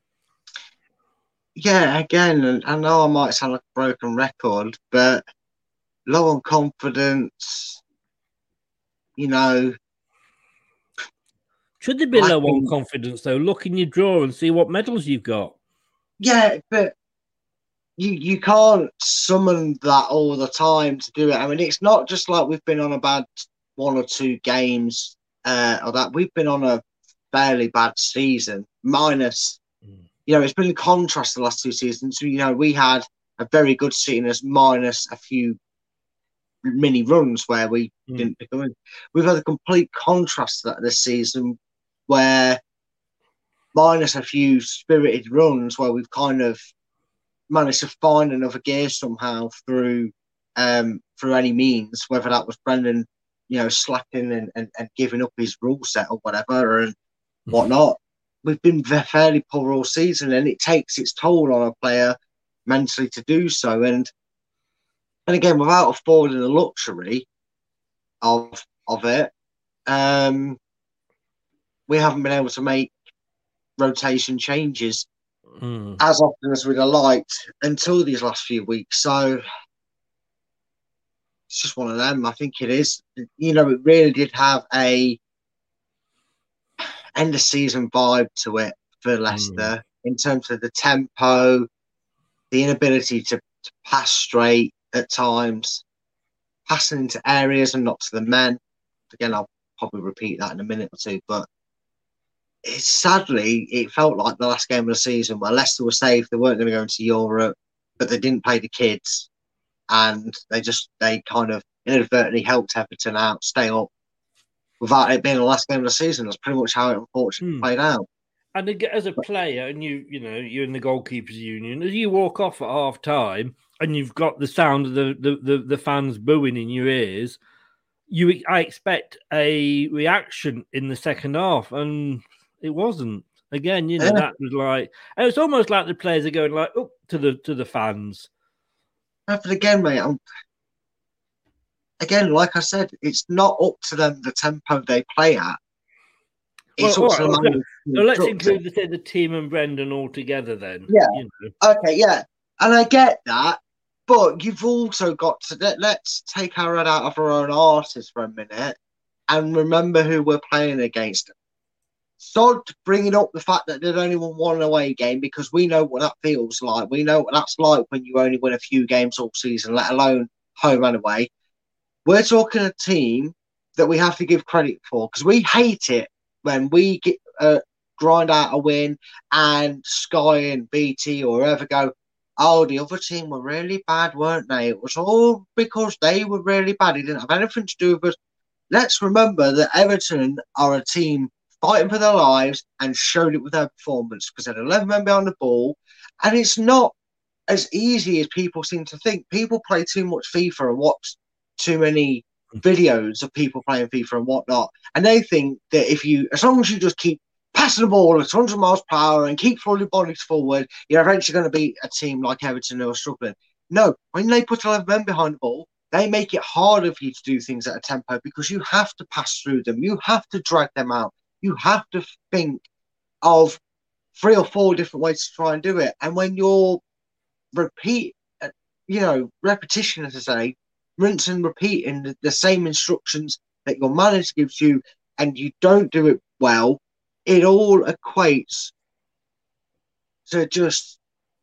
Yeah, again, I know I might sound like a broken record, but low on confidence, you know. Should there be low on confidence, though? Look in your drawer and see what medals you've got. Yeah, but you you can't summon that all the time to do it. I mean, it's not just like we've been on a bad one or two games uh, or that. We've been on a fairly bad season, minus, mm. you know, it's been a contrast the last two seasons. You know, we had a very good season as minus a few mini runs where we mm. didn't pick them in. We've had a complete contrast to that this season, where minus a few spirited runs where we've kind of managed to find another gear somehow through um, through any means, whether that was Brendan, you know, slacking and, and, and giving up his rule set or whatever and whatnot. We've been fairly poor all season, and it takes its toll on a player mentally to do so. And and again, without affording the luxury of of it, um, we haven't been able to make rotation changes mm. as often as we'd have liked until these last few weeks. So it's just one of them. I think it is. You know, it really did have a end of season vibe to it for Leicester mm. in terms of the tempo, the inability to, to pass straight at times, passing into areas and not to the men. Again, I'll probably repeat that in a minute or two, but it's sadly, it felt like the last game of the season where Leicester were safe. They weren't going to go into Europe, but they didn't play the kids, and they just they kind of inadvertently helped Everton out, stay up, without it being the last game of the season. That's pretty much how it unfortunately hmm. played out. And as a player, and you you know you're in the goalkeepers union, as you walk off at half time, and you've got the sound of the the, the, the fans booing in your ears, you I expect a reaction in the second half, and it wasn't. Again, you know, yeah. that was like, and it's almost like the players are going like up to the to the fans. But again, mate, I'm, again, like I said, it's not up to them the tempo they play at. It's well, up right, to them. Okay. So let's include the, the team and Brendan all together then. Yeah. You know. Okay, yeah, and I get that, but you've also got to let, let's take our head out of our own arses for a minute and remember who we're playing against. Sod bringing up the fact that they'd only won one away game, because we know what that feels like. We know what that's like when you only win a few games all season, let alone home and away. We're talking a team that we have to give credit for, because we hate it when we get uh, grind out a win and Sky and B T or whoever go, oh, the other team were really bad, weren't they? It was all because they were really bad. It didn't have anything to do with us. Let's remember that Everton are a team fighting for their lives and showed it with their performance, because they had eleven men behind the ball. And it's not as easy as people seem to think. People play too much FIFA and watch too many videos of people playing FIFA and whatnot. And they think that if you, as long as you just keep passing the ball at one hundred miles per hour and keep throwing your bodies forward, you're eventually going to beat a team like Everton who are struggling. No, when they put eleven men behind the ball, they make it harder for you to do things at a tempo, because you have to pass through them. You have to drag them out. You have to think of three or four different ways to try and do it. And when you're repeat, you know, repetition, as I say, rinse and repeat in the, the same instructions that your manager gives you, and you don't do it well, it all equates to just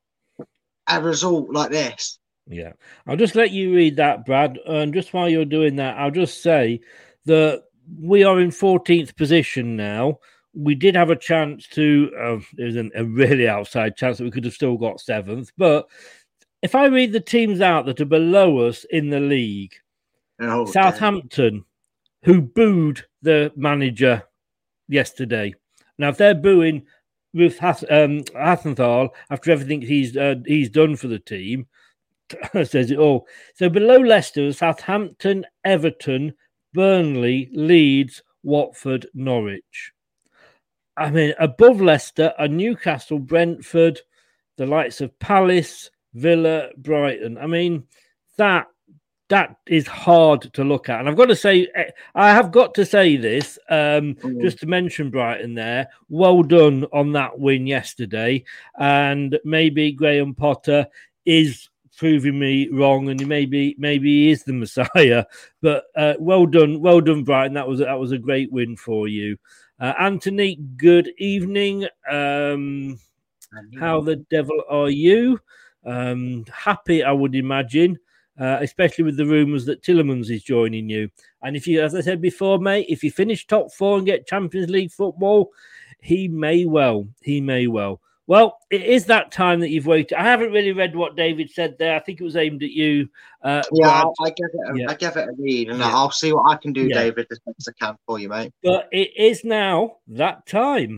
a result like this. Yeah. I'll just let you read that, Brad. And just while you're doing that, I'll just say that we are in fourteenth position now. We did have a chance to, uh, there's an, a really outside chance that we could have still got seventh. But if I read the teams out that are below us in the league, oh, Southampton, damn. who booed the manager yesterday. Now, if they're booing Ruth Hath- um, Hathenthal after everything he's uh, he's done for the team, says it all. So below Leicester, Southampton, Everton, Burnley, Leeds, Watford, Norwich. I mean, above Leicester are Newcastle, Brentford, the likes of Palace, Villa, Brighton. I mean, that that is hard to look at. And I've got to say, I have got to say this, um, mm. just to mention Brighton there. Well done on that win yesterday. And maybe Graham Potter is proving me wrong, and maybe maybe he is the Messiah. But uh, well done, well done, Brighton. That was that was a great win for you, uh, Anthony. Good evening. Um, how the devil are you? Um, happy, I would imagine, uh, especially with the rumours that Tielemans is joining you. And if you, as I said before, mate, if you finish top four and get Champions League football, he may well, he may well. Well, it is that time that you've waited. I haven't really read what David said there. I think it was aimed at you. Uh, yeah, I give it. A, yeah. I give it a read, and yeah. I'll see what I can do, yeah. David, as best I can for you, mate. But it is now that time.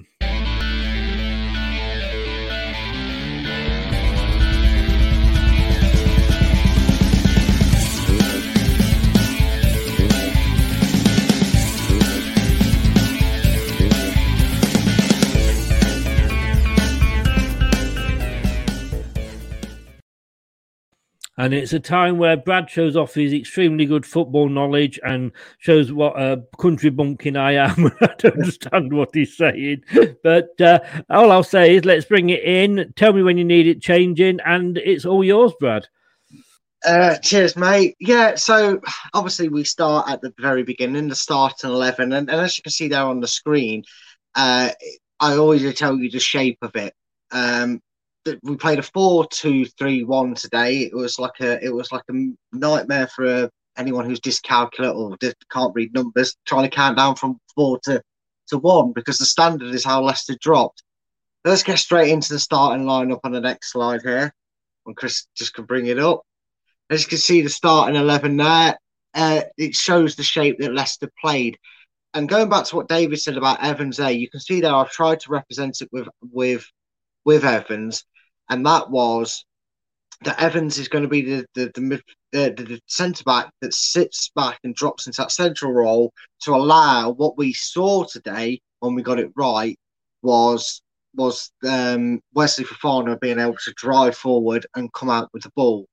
And it's a time where Brad shows off his extremely good football knowledge and shows what a country bumpkin I am. I don't understand what he's saying. But uh, all I'll say is let's bring it in. Tell me when you need it changing. And it's all yours, Brad. Uh, cheers, mate. Yeah, so obviously we start at the very beginning, the starting eleven, and, and as you can see there on the screen, uh, I always tell you the shape of it. Um, we played a four two three one today. It was like a it was like a nightmare for a, anyone who's dyscalculate or just can't read numbers, trying to count down from four to, to one, because the standard is how Leicester dropped. Let's get straight into the starting lineup on the next slide here, when Chris just can bring it up. As you can see, the starting eleven there, uh, it shows the shape that Leicester played. And going back to what David said about Evans there, you can see there I've tried to represent it with with with Evans, and that was that Evans is going to be the the the, the, the, the centre back that sits back and drops into that central role to allow what we saw today when we got it right was was um, Wesley Fofana being able to drive forward and come out with the ball.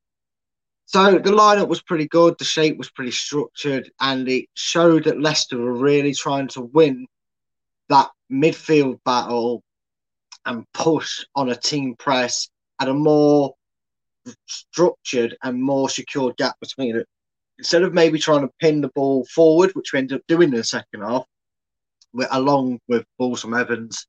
So the lineup was pretty good, the shape was pretty structured, and it showed that Leicester were really trying to win that midfield battle and push on a team press at a more structured and more secure gap between it. Instead of maybe trying to pin the ball forward, which we ended up doing in the second half, along with balls from Evans,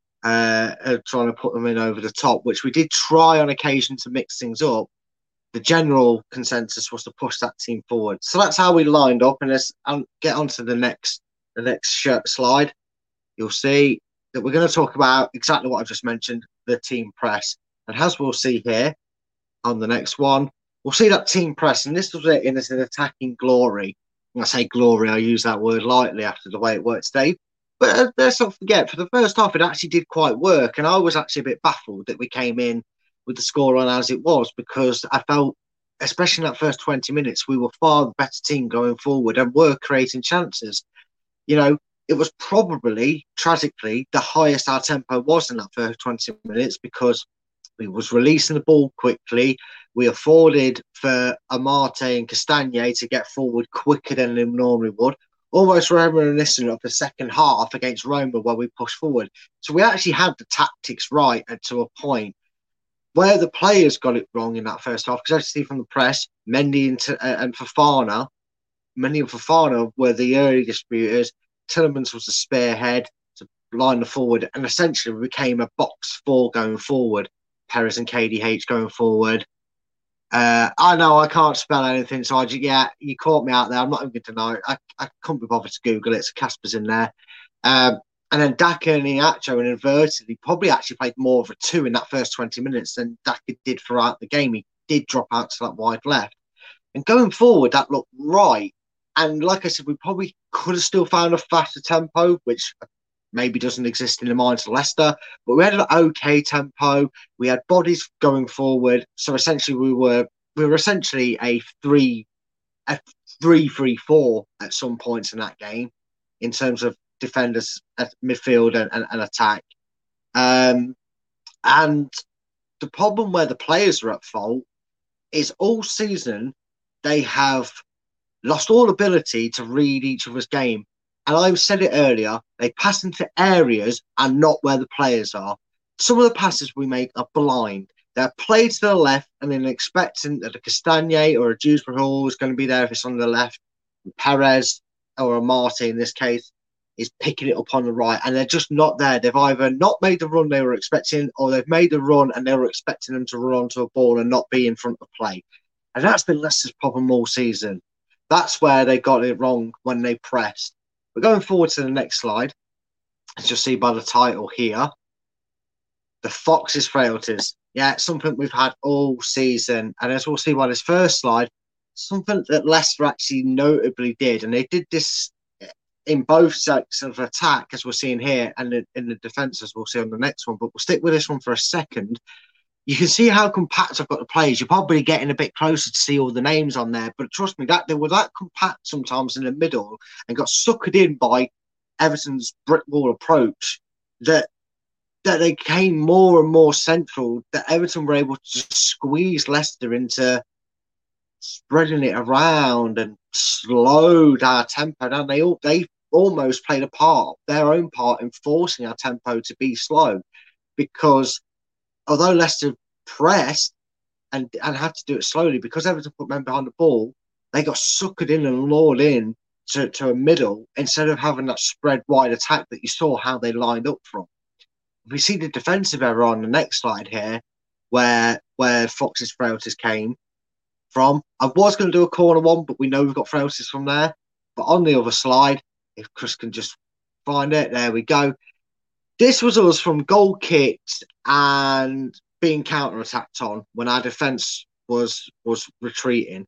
uh, uh, trying to put them in over the top, which we did try on occasion to mix things up. The general consensus was to push that team forward. So that's how we lined up. And let's um, get on to the next the next shirt slide. You'll see that we're going to talk about exactly what I've just mentioned, the team press. And as we'll see here on the next one, we'll see that team press. And this was it in an attacking glory. When I say glory, I use that word lightly after the way it worked today. But uh, let's not forget, for the first half, it actually did quite work. And I was actually a bit baffled that we came in with the scoreline as it was, because I felt, especially in that first twenty minutes, we were far the better team going forward and were creating chances. You know, it was probably, tragically, the highest our tempo was in that first twenty minutes, because we was releasing the ball quickly. We afforded for Amate and Castagne to get forward quicker than they normally would. Almost reminiscent of the second half against Roma where we pushed forward. So we actually had the tactics right to a point. Where the players got it wrong in that first half, because I see from the press, Mendy and, uh, and Fofana, Mendy and Fofana were the early distributors. Tielemans was the spearhead to line the forward, and essentially became a box four going forward. Perez and K D H going forward. Uh, I know I can't spell anything, so I just, yeah, you caught me out there. I'm not even going to know. I, I couldn't be bothered to Google it. So Casper's in there. Um, And then Daka and Iheanacho, and invertedly, probably actually played more of a two in that first twenty minutes than Daka did throughout the game. He did drop out to that wide left. And going forward, that looked right. And like I said, we probably could have still found a faster tempo, which maybe doesn't exist in the minds of Leicester. But we had an okay tempo. We had bodies going forward. So essentially, we were we were essentially a three, a three, three, four at some points in that game in terms of defenders at midfield and, and, and attack. Um, and the problem where the players are at fault is all season they have lost all ability to read each other's game. And I said it earlier, they pass into areas and not where the players are. Some of the passes we make are blind. They're played to the left and then expecting that a Castagne or a Dewsbury is going to be there if it's on the left. Perez or a Marty in this case is picking it up on the right, and they're just not there. They've either not made the run they were expecting, or they've made the run and they were expecting them to run onto a ball and not be in front of play. And that's been Leicester's problem all season. That's where they got it wrong when they pressed. We're going forward to the next slide. As you'll see by the title here, the Fox's frailties. Yeah, it's something we've had all season. And as we'll see by this first slide, something that Leicester actually notably did. And they did this in both sects of attack, as we're seeing here, and in, in the defence, as we'll see on the next one. But we'll stick with this one for a second. You can see how compact I've got the players. You're probably getting a bit closer to see all the names on there. But trust me, that they were that compact sometimes in the middle and got suckered in by Everton's brick wall approach that that they came more and more central, that Everton were able to squeeze Leicester into spreading it around and slowed our tempo down. They all they almost played a part, their own part, in forcing our tempo to be slow, because although Leicester pressed and, and had to do it slowly because Everton put men behind the ball. They got suckered in and lured in to, to a middle instead of having that spread wide attack that you saw how they lined up from. We see the defensive error on the next slide here, where where Fox's frailties came from. I was going to do a corner one, but we know we've got frailties from there. But on the other slide, if Chris can just find it, there we go. This was us from goal kicks and being counter-attacked on when our defence was was retreating.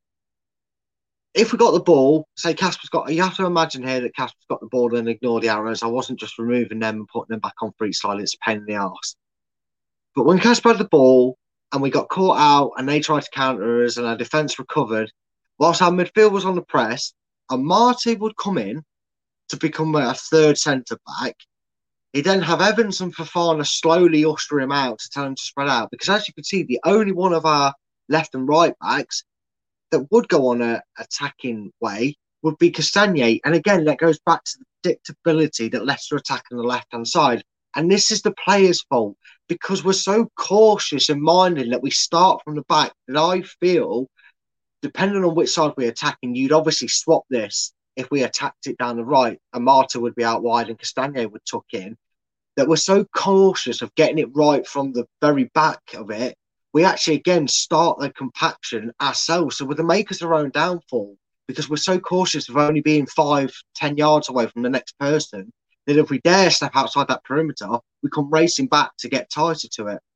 If we got the ball, say Casper's got, you have to imagine here that Casper's got the ball and ignore the arrows. I wasn't just removing them and putting them back on for each slide. It's a pain in the arse. But when Casper had the ball and we got caught out and they tried to counter us and our defence recovered, whilst our midfield was on the press, and Marty would come in to become a third centre-back, he'd then have Evans and Fofana slowly usher him out to tell him to spread out. Because as you can see, the only one of our left and right backs that would go on a attacking way would be Castagne. And again, that goes back to the predictability that Leicester attack on the left-hand side. And this is the players' fault because we're so cautious in minding that we start from the back that I feel, depending on which side we're attacking, you'd obviously swap this if we attacked it down the right. And Marta would be out wide and Castagne would tuck in. That we're so cautious of getting it right from the very back of it, we actually, again, start the compaction ourselves. So we're the makers of our own downfall because we're so cautious of only being five, ten yards away from the next person that if we dare step outside that perimeter, we come racing back to get tighter to it.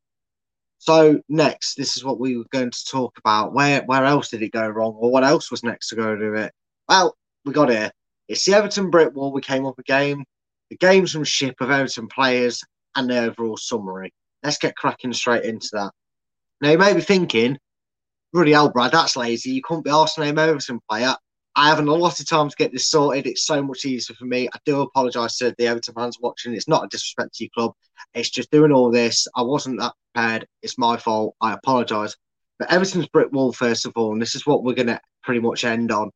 So next, this is what we were going to talk about. Where where else did it go wrong, or what else was next to go to it? Well, we got here. It's the Everton brick wall we came up again, the gamesmanship of Everton players, and the overall summary. Let's get cracking straight into that. Now, you may be thinking, bloody hell, Brad, that's lazy. You couldn't be asked to name Everton player. I haven't a lot of time to get this sorted. It's so much easier for me. I do apologise to the Everton fans watching. It's not a disrespect to your club. It's just doing all this. I wasn't that prepared. It's my fault. I apologise. But Everton's brick wall, first of all, and this is what we're going to pretty much end on.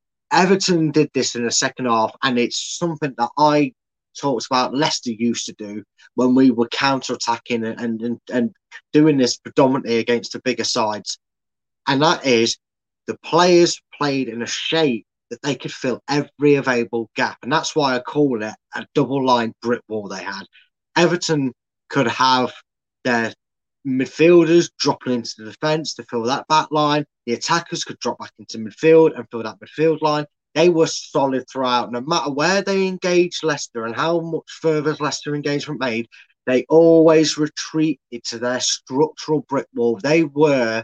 Everton did this in the second half, and it's something that I talked about Leicester used to do when we were counter-attacking and, and, and doing this predominantly against the bigger sides. And that is the players played in a shape that they could fill every available gap. And that's why I call it a double-line brick wall they had. Everton could have their midfielders dropping into the defence to fill that back line. The attackers could drop back into midfield and fill that midfield line. They were solid throughout. No matter where they engaged Leicester and how much further Leicester engagement made, they always retreated to their structural brick wall. They were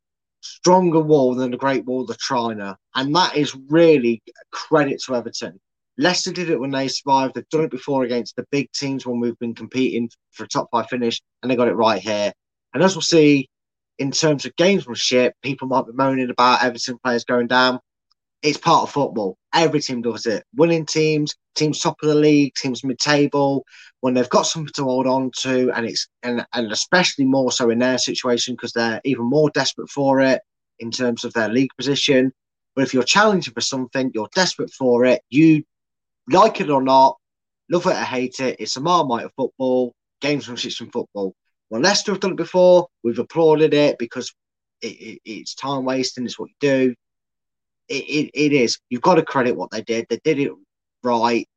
stronger wall than the Great Wall of China. And that is really a credit to Everton. Leicester did it when they survived. They've done it before against the big teams when we've been competing for a top five finish, and they got it right here. And as we'll see, in terms of gamesmanship, people might be moaning about Everton players going down. It's part of football. Every team does it. Winning teams, teams top of the league, teams mid-table, when they've got something to hold on to, and it's and, and especially more so in their situation because they're even more desperate for it in terms of their league position. But if you're challenging for something, you're desperate for it, you like it or not, love it or hate it, it's a marmite of football, gamesmanship from football. Well, Leicester have done it before. We've applauded it because it, it, it's time wasting. It's what you do. It, it, it is. You've got to credit what they did. They did it right.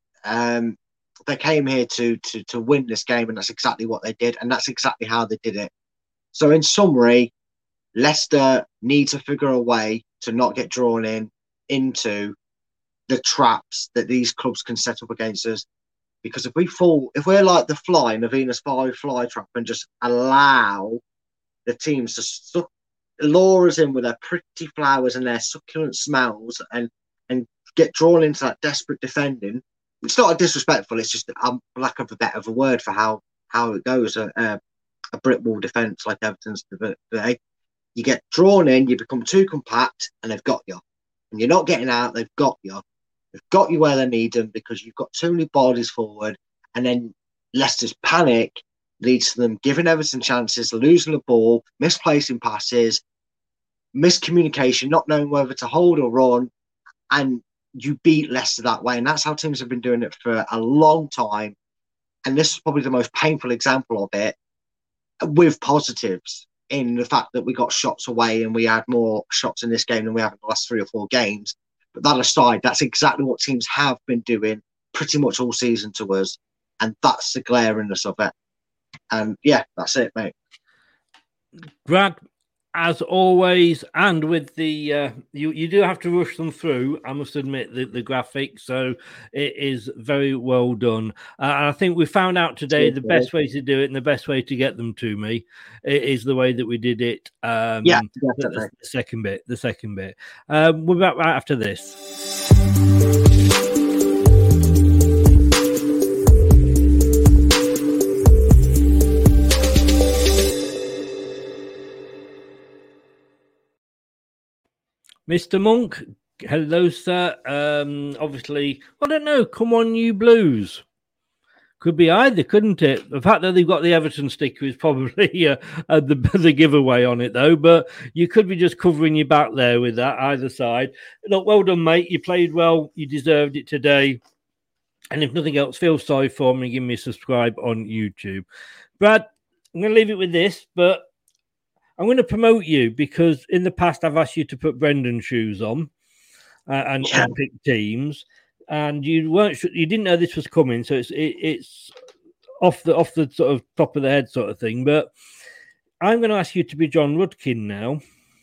Um, they came here to, to, to win this game, and that's exactly what they did, and that's exactly how they did it. So in summary, Leicester need to figure a way to not get drawn in into the traps that these clubs can set up against us. Because if we fall, if we're like the fly in the Venus fly fly trap and just allow the teams to suck, lure us in with their pretty flowers and their succulent smells and, and get drawn into that desperate defending, it's not a disrespectful, it's just a lack of a better of a word for how, how it goes, a, a, a brick wall defence like Everton's today. You get drawn in, you become too compact, and they've got you. And you're not getting out, they've got you. They've got you where they need them because you've got too many bodies forward, and then Leicester's panic leads to them giving Everton chances, losing the ball, misplacing passes, miscommunication, not knowing whether to hold or run, and you beat Leicester that way. And that's how teams have been doing it for a long time. And this is probably the most painful example of it with positives. in the fact that we got shots away and we had more shots in this game than we have in the last three or four games. But that aside, that's exactly what teams have been doing pretty much all season to us. And that's the glaringness of it. And yeah, that's it, mate. Brad, as always, and with the uh, you, you do have to rush them through. I must admit the, the graphics, so it is very well done. Uh, and I think we found out today the best way to do it and the best way to get them to me is the way that we did it. Um, yeah, the, the second bit, the second bit. Um, we're back right after this. Mister Monk, hello, sir. Um, obviously, I don't know. Come on, you Blues. Could be either, couldn't it? The fact that they've got the Everton sticker is probably uh, uh, the, the giveaway on it, though. But you could be just covering your back there with that, either side. Look, well done, mate. You played well. You deserved it today. And if nothing else, feel sorry for me. Give me a subscribe on YouTube. Brad, I'm going to leave it with this, but I'm going to promote you because in the past I've asked you to put Brendan's shoes on uh, and, yeah. and pick teams, and you weren't sure, you didn't know this was coming, so it's it, it's off the off the sort of top of the head sort of thing. But I'm going to ask you to be Jon Rudkin now,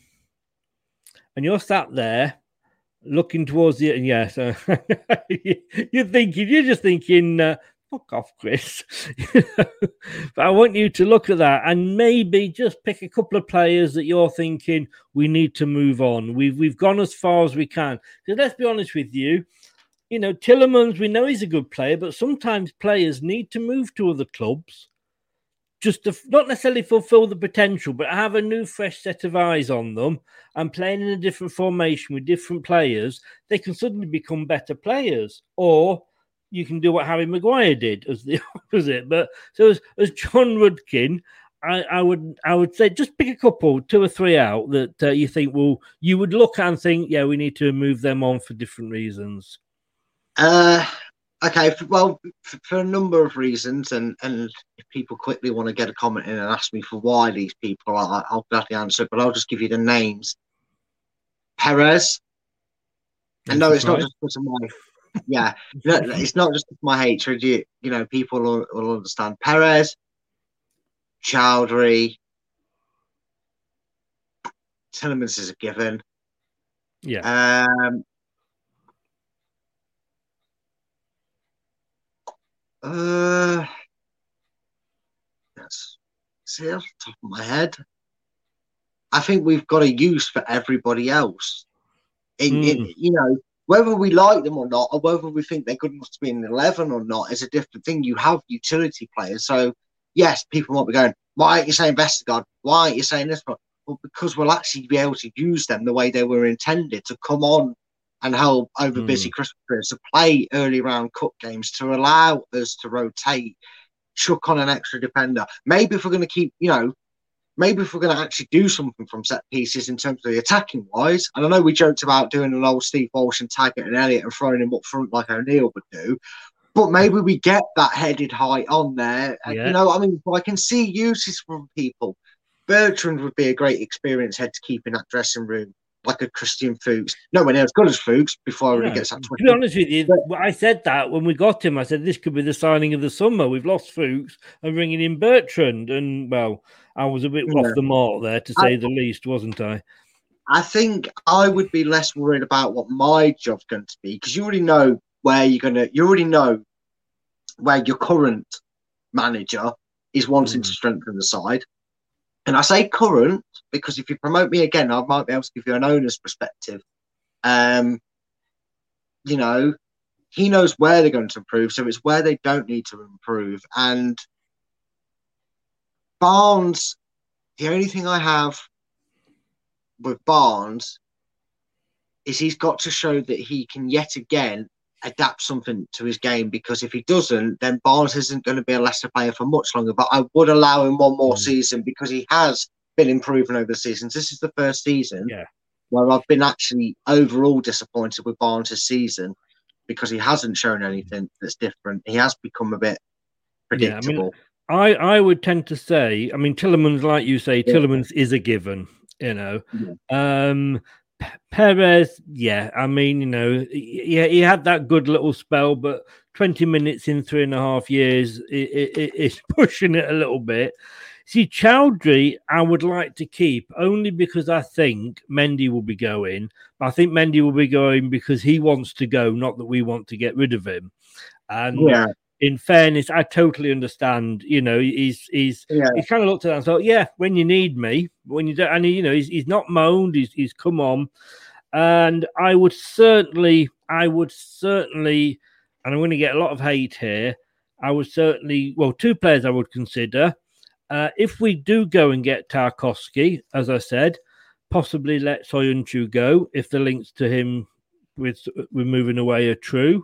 and you're sat there looking towards the and yes, uh, you're thinking you're just thinking. Uh, Fuck off, Chris. But I want you to look at that and maybe just pick a couple of players that you're thinking we need to move on. We've we've gone as far as we can. Because let's be honest with you, you know, Tielemans, we know he's a good player, but sometimes players need to move to other clubs just to not necessarily fulfill the potential, but have a new, fresh set of eyes on them and playing in a different formation with different players, they can suddenly become better players. Or you can do what Harry Maguire did as the opposite. But so as, as Jon Rudkin, I, I would I would say just pick a couple, two or three out that uh, you think will you would look and think, yeah, we need to move them on for different reasons. Uh, okay, well, for, for a number of reasons, and, and if people quickly want to get a comment in and ask me for why these people, I, I'll gladly answer. But I'll just give you the names. Perez. And no, it's not just because of my. Yeah, it's not just my hatred. You, you know, people will, will understand. Perez, Chowdhury, Tielemans is a given. Yeah. Um. Uh. That's see off the top of my head. I think we've got a use for everybody else. In, mm. in you know. Whether we like them or not, or whether we think they're good enough to be in an eleven or not, is a different thing. You have utility players. So, yes, people might be going, why aren't you saying Vestergaard? Why aren't you saying this one? Well, because we'll actually be able to use them the way they were intended to come on and help over mm. busy Christmas periods, to play early round cup games, to allow us to rotate, chuck on an extra defender. Maybe if we're going to keep, you know, maybe if we're going to actually do something from set pieces in terms of the attacking wise, and I know we joked about doing an old Steve Walsh and Taggart and Elliott and throwing him up front like O'Neill would do, but maybe we get that headed height on there. And, yeah. You know, I mean, I can see uses from people. Bertrand would be a great experience head to keep in that dressing room, like a Christian Fuchs. Nowhere near as good as Fuchs before yeah. he gets that. To be honest with you, but, I said that when we got him. I said this could be the signing of the summer. We've lost Fuchs and bringing in Bertrand, and well, I was a bit yeah. off the mark there, to say I, the least, wasn't I? I think I would be less worried about what my job's going to be, because you already know where you're going to. You already know where your current manager is wanting mm. to strengthen the side. And I say current because if you promote me again, I might be able to give you an owner's perspective. Um, you know, he knows where they're going to improve, so it's where they don't need to improve. And Barnes, the only thing I have with Barnes is he's got to show that he can yet again adapt something to his game, because if he doesn't, then Barnes isn't going to be a Leicester player for much longer. But I would allow him one more mm. season, because he has been improving over the seasons. This is the first season yeah. where I've been actually overall disappointed with Barnes' season, because he hasn't shown anything that's different. He has become a bit predictable. Yeah, I mean, I, I would tend to say, I mean, Tillemans, like you say, yeah. Tillemans is a given, you know. Yeah. Um, P- Perez, yeah, I mean, you know, yeah, he, he had that good little spell, but twenty minutes in three and a half years, it, it, it, it's pushing it a little bit. See, Chowdhury, I would like to keep only because I think Mendy will be going. I think Mendy will be going because he wants to go, not that we want to get rid of him. And yeah. in fairness, I totally understand. You know, he's he's yeah. he's kind of looked at that and thought, yeah, when you need me, when you don't, and he, you know, he's he's not moaned, he's he's come on, and I would certainly, I would certainly, and I'm going to get a lot of hate here. I would certainly, well, two players I would consider. Uh, if we do go and get Tarkowski, as I said, possibly let Soyuncu go if the links to him with with moving away are true.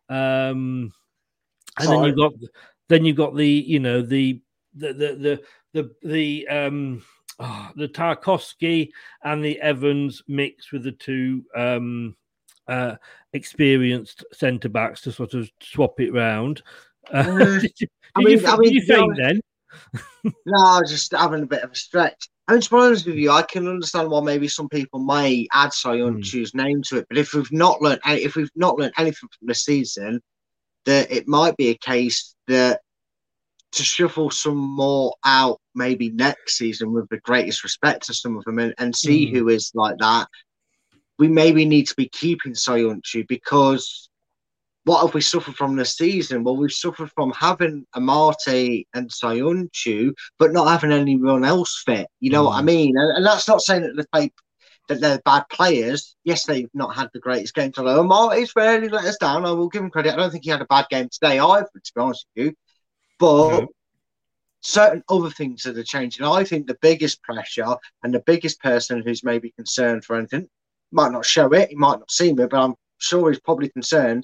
Um, and Sorry. then you've got then you've got the you know the the the the the, the um oh, the Tarkowski and the Evans mix with the two um uh experienced centre backs to sort of swap it round. Uh, uh, did you, did I mean, you, I mean, you think then? No, I was just having a bit of a stretch. I mean, to be honest with you, I can understand why maybe some people may add Soyuncu's mm. name to it. But if we've not learned, if we've not learned anything from the season, that it might be a case that to shuffle some more out, maybe next season, with the greatest respect to some of them, and, and see mm. who is like that. We maybe need to be keeping Soyuncu because. What have we suffered from this season? Well, we've suffered from having Amate and Soyuncu, but not having anyone else fit. You know mm. what I mean? And, and that's not saying that, the play, that they're bad players. Yes, they've not had the greatest game today. Amate's rarely let us down. I will give him credit. I don't think he had a bad game today either, to be honest with you. But no. certain other things that are changing. I think the biggest pressure and the biggest person who's maybe concerned for anything, might not show it, he might not see me, but I'm sure he's probably concerned,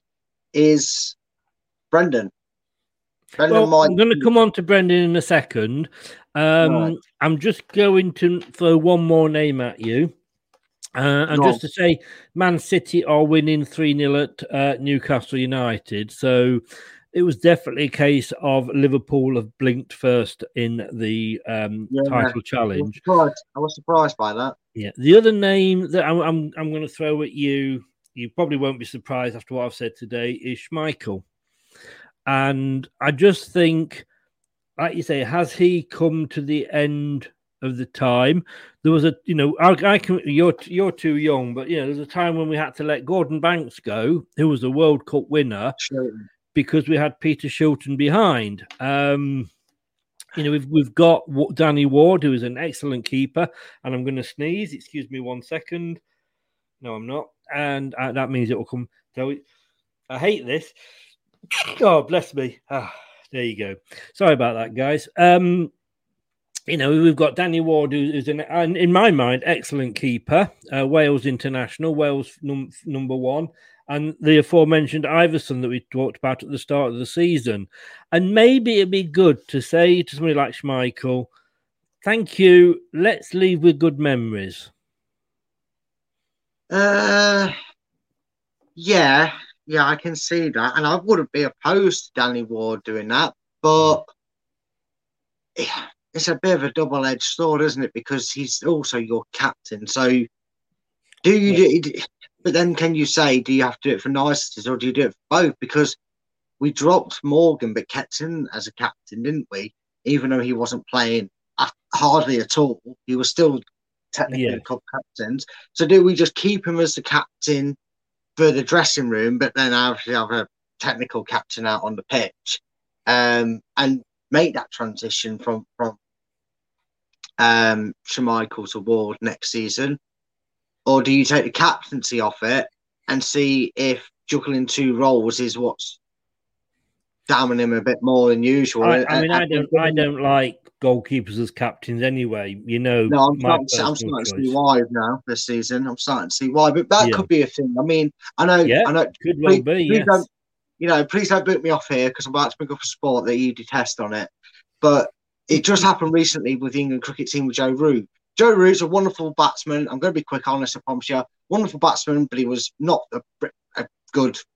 is Brendan. Brendan well, might... I'm going to come on to Brendan in a second. Um, right. I'm just going to throw one more name at you. Uh, and no. just to say, Man City are winning three nil at uh, Newcastle United. So it was definitely a case of Liverpool have blinked first in the um, yeah, title challenge. I was, I was surprised by that. Yeah. The other name that I'm, I'm, I'm going to throw at you, you probably won't be surprised after what I've said today, is Schmeichel. And I just think, like you say, has he come to the end of the time? There was a, you know, I, I can, you're you're too young, but, you know, there's a time when we had to let Gordon Banks go, who was a World Cup winner, sure. because we had Peter Shilton behind. Um, you know, we've, we've got Danny Ward, who is an excellent keeper, and I'm going to sneeze. Excuse me one second. No, I'm not. And uh, that means it will come. So I hate this. Oh, bless me. Ah, there you go. Sorry about that, guys. Um, you know, we've got Danny Ward, who's an, in my mind, excellent keeper. Uh, Wales international, Wales num- number one. And the aforementioned Iverson that we talked about at the start of the season. And maybe it'd be good to say to somebody like Schmeichel, thank you. Let's leave with good memories. Uh, yeah, yeah, I can see that, and I wouldn't be opposed to Danny Ward doing that, but it's a bit of a double-edged sword, isn't it? Because he's also your captain. So, do you? Yeah. But then, can you say, do you have to do it for niceties, or do you do it for both? Because we dropped Morgan, but kept him as a captain, didn't we? Even though he wasn't playing hardly at all, he was still. Technically yeah. club captains. So do we just keep him as the captain for the dressing room, but then obviously have a technical captain out on the pitch, um, and make that transition from from um, Schmeichel to Ward next season? Or do you take the captaincy off it and see if juggling two roles is what's damning him a bit more than usual? I, I mean, I, I don't, I don't like goalkeepers as captains anyway. You know, no, I'm starting, I'm starting to see why now this season. I'm starting to see why, but that yeah. could be a thing. I mean, I know, yeah, I know. Could well please, be. Please yes. don't, you know, please don't boot me off here because I'm about to bring up a sport that you detest on it. But it just happened recently with the England cricket team with Joe Root. Joe Root's a wonderful batsman. I'm going to be quick, honest, I promise you. Wonderful batsman, but he was not a, a good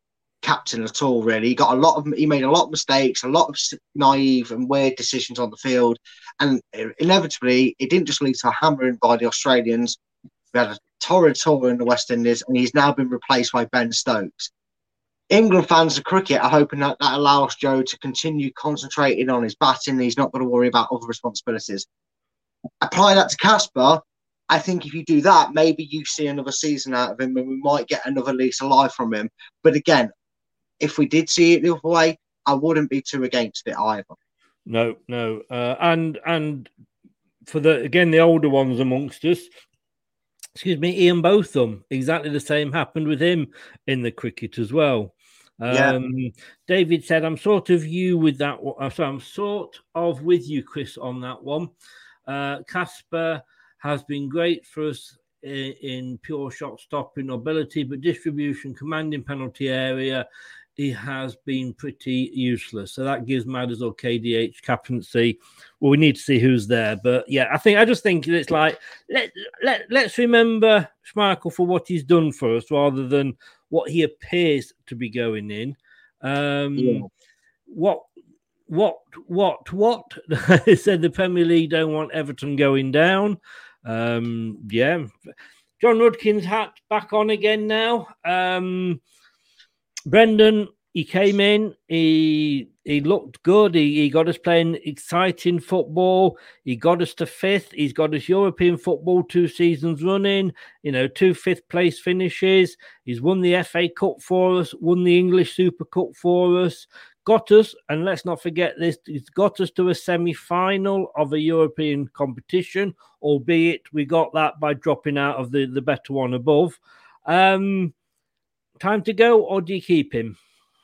captain at all. Really, he got a lot of he made a lot of mistakes, a lot of naive and weird decisions on the field, and inevitably it didn't just lead to a hammering by the Australians. We had a torrid tour in the West Indies, and he's now been replaced by Ben Stokes. England fans of cricket are hoping that that allows Joe to continue concentrating on his batting. He's not going to worry about other responsibilities. Apply that to Casper. I think if you do that, maybe you see another season out of him and we might get another lease of life from him. But again, if we did see it the other way, I wouldn't be too against it either. No, no. Uh, and and for the again, the older ones amongst us, excuse me, Ian Botham, exactly the same happened with him in the cricket as well. Um, yeah. David said, I'm sort of you with that one. So I'm sort of with you, Chris, on that one. Uh, Casper has been great for us in, in pure shot stopping ability, but distribution, commanding penalty area, he has been pretty useless. So that gives Madders or K D H captaincy. Well, we need to see who's there. But yeah, I think I just think it's like, let, let, let's remember Schmeichel for what he's done for us rather than what he appears to be going in. Um, yeah. What, what, what, what? They said the Premier League don't want Everton going down. Um, yeah. John Rudkin's hat back on again now. Um, Brendan, he came in, he he looked good, he, he got us playing exciting football, he got us to fifth, he's got us European football two seasons running, you know, two fifth place finishes, he's won the F A Cup for us, won the English Super Cup for us, got us, and let's not forget this, he's got us to a semi-final of a European competition, albeit we got that by dropping out of the, the better one above. Um... Time to go, or do you keep him?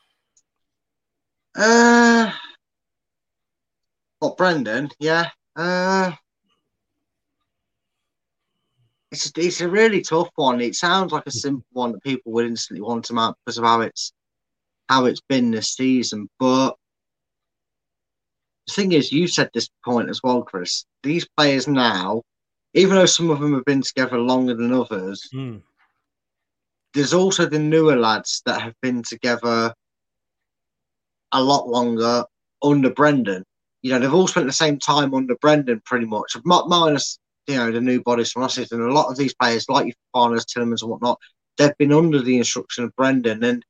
Uh, what, Brendan? Yeah. Uh, it's, it's a really tough one. It sounds like a simple one that people would instantly want him out because of how it's, how it's been this season. But the thing is, you said this point as well, Chris. These players now, even though some of them have been together longer than others, mm. there's also the newer lads that have been together a lot longer under Brendan. You know, they've all spent the same time under Brendan pretty much, minus, you know, the new bodies from last season. And a lot of these players, like your Farners, Tillemans and whatnot, they've been under the instruction of Brendan. And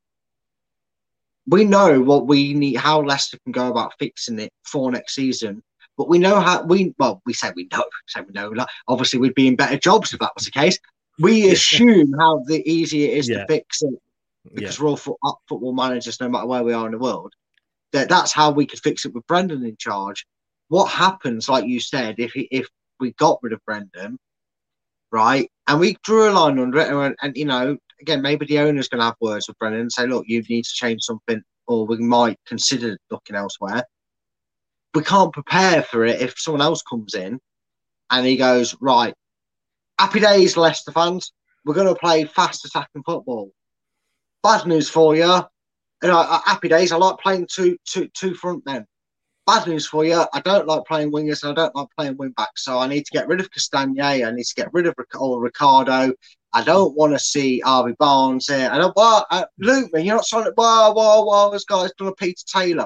we know what we need, how Leicester can go about fixing it for next season. But we know how, we, well, we say we know, say we know. Like, obviously, we'd be in better jobs if that was the case. We assume how the easy it is yeah. to fix it because yeah. we're all foot, football managers, no matter where we are in the world. That that's how we could fix it with Brendan in charge. What happens, like you said, if he, if we got rid of Brendan, right, and we drew a line under it, and, and you know, again, maybe the owner's going to have words with Brendan and say, look, you need to change something, or we might consider looking elsewhere. We can't prepare for it if someone else comes in and he goes, right, happy days, Leicester fans. We're going to play fast attacking football. Bad news for you. You know, happy days. I like playing two, two, two front men. Bad news for you. I don't like playing wingers and I don't like playing wing backs. So I need to get rid of Castagne. I need to get rid of or Ricardo. I don't want to see Harvey Barnes here. I don't. Well, uh, Luke, man, you're not trying to. Whoa, whoa, whoa! This guy's done a Peter Taylor.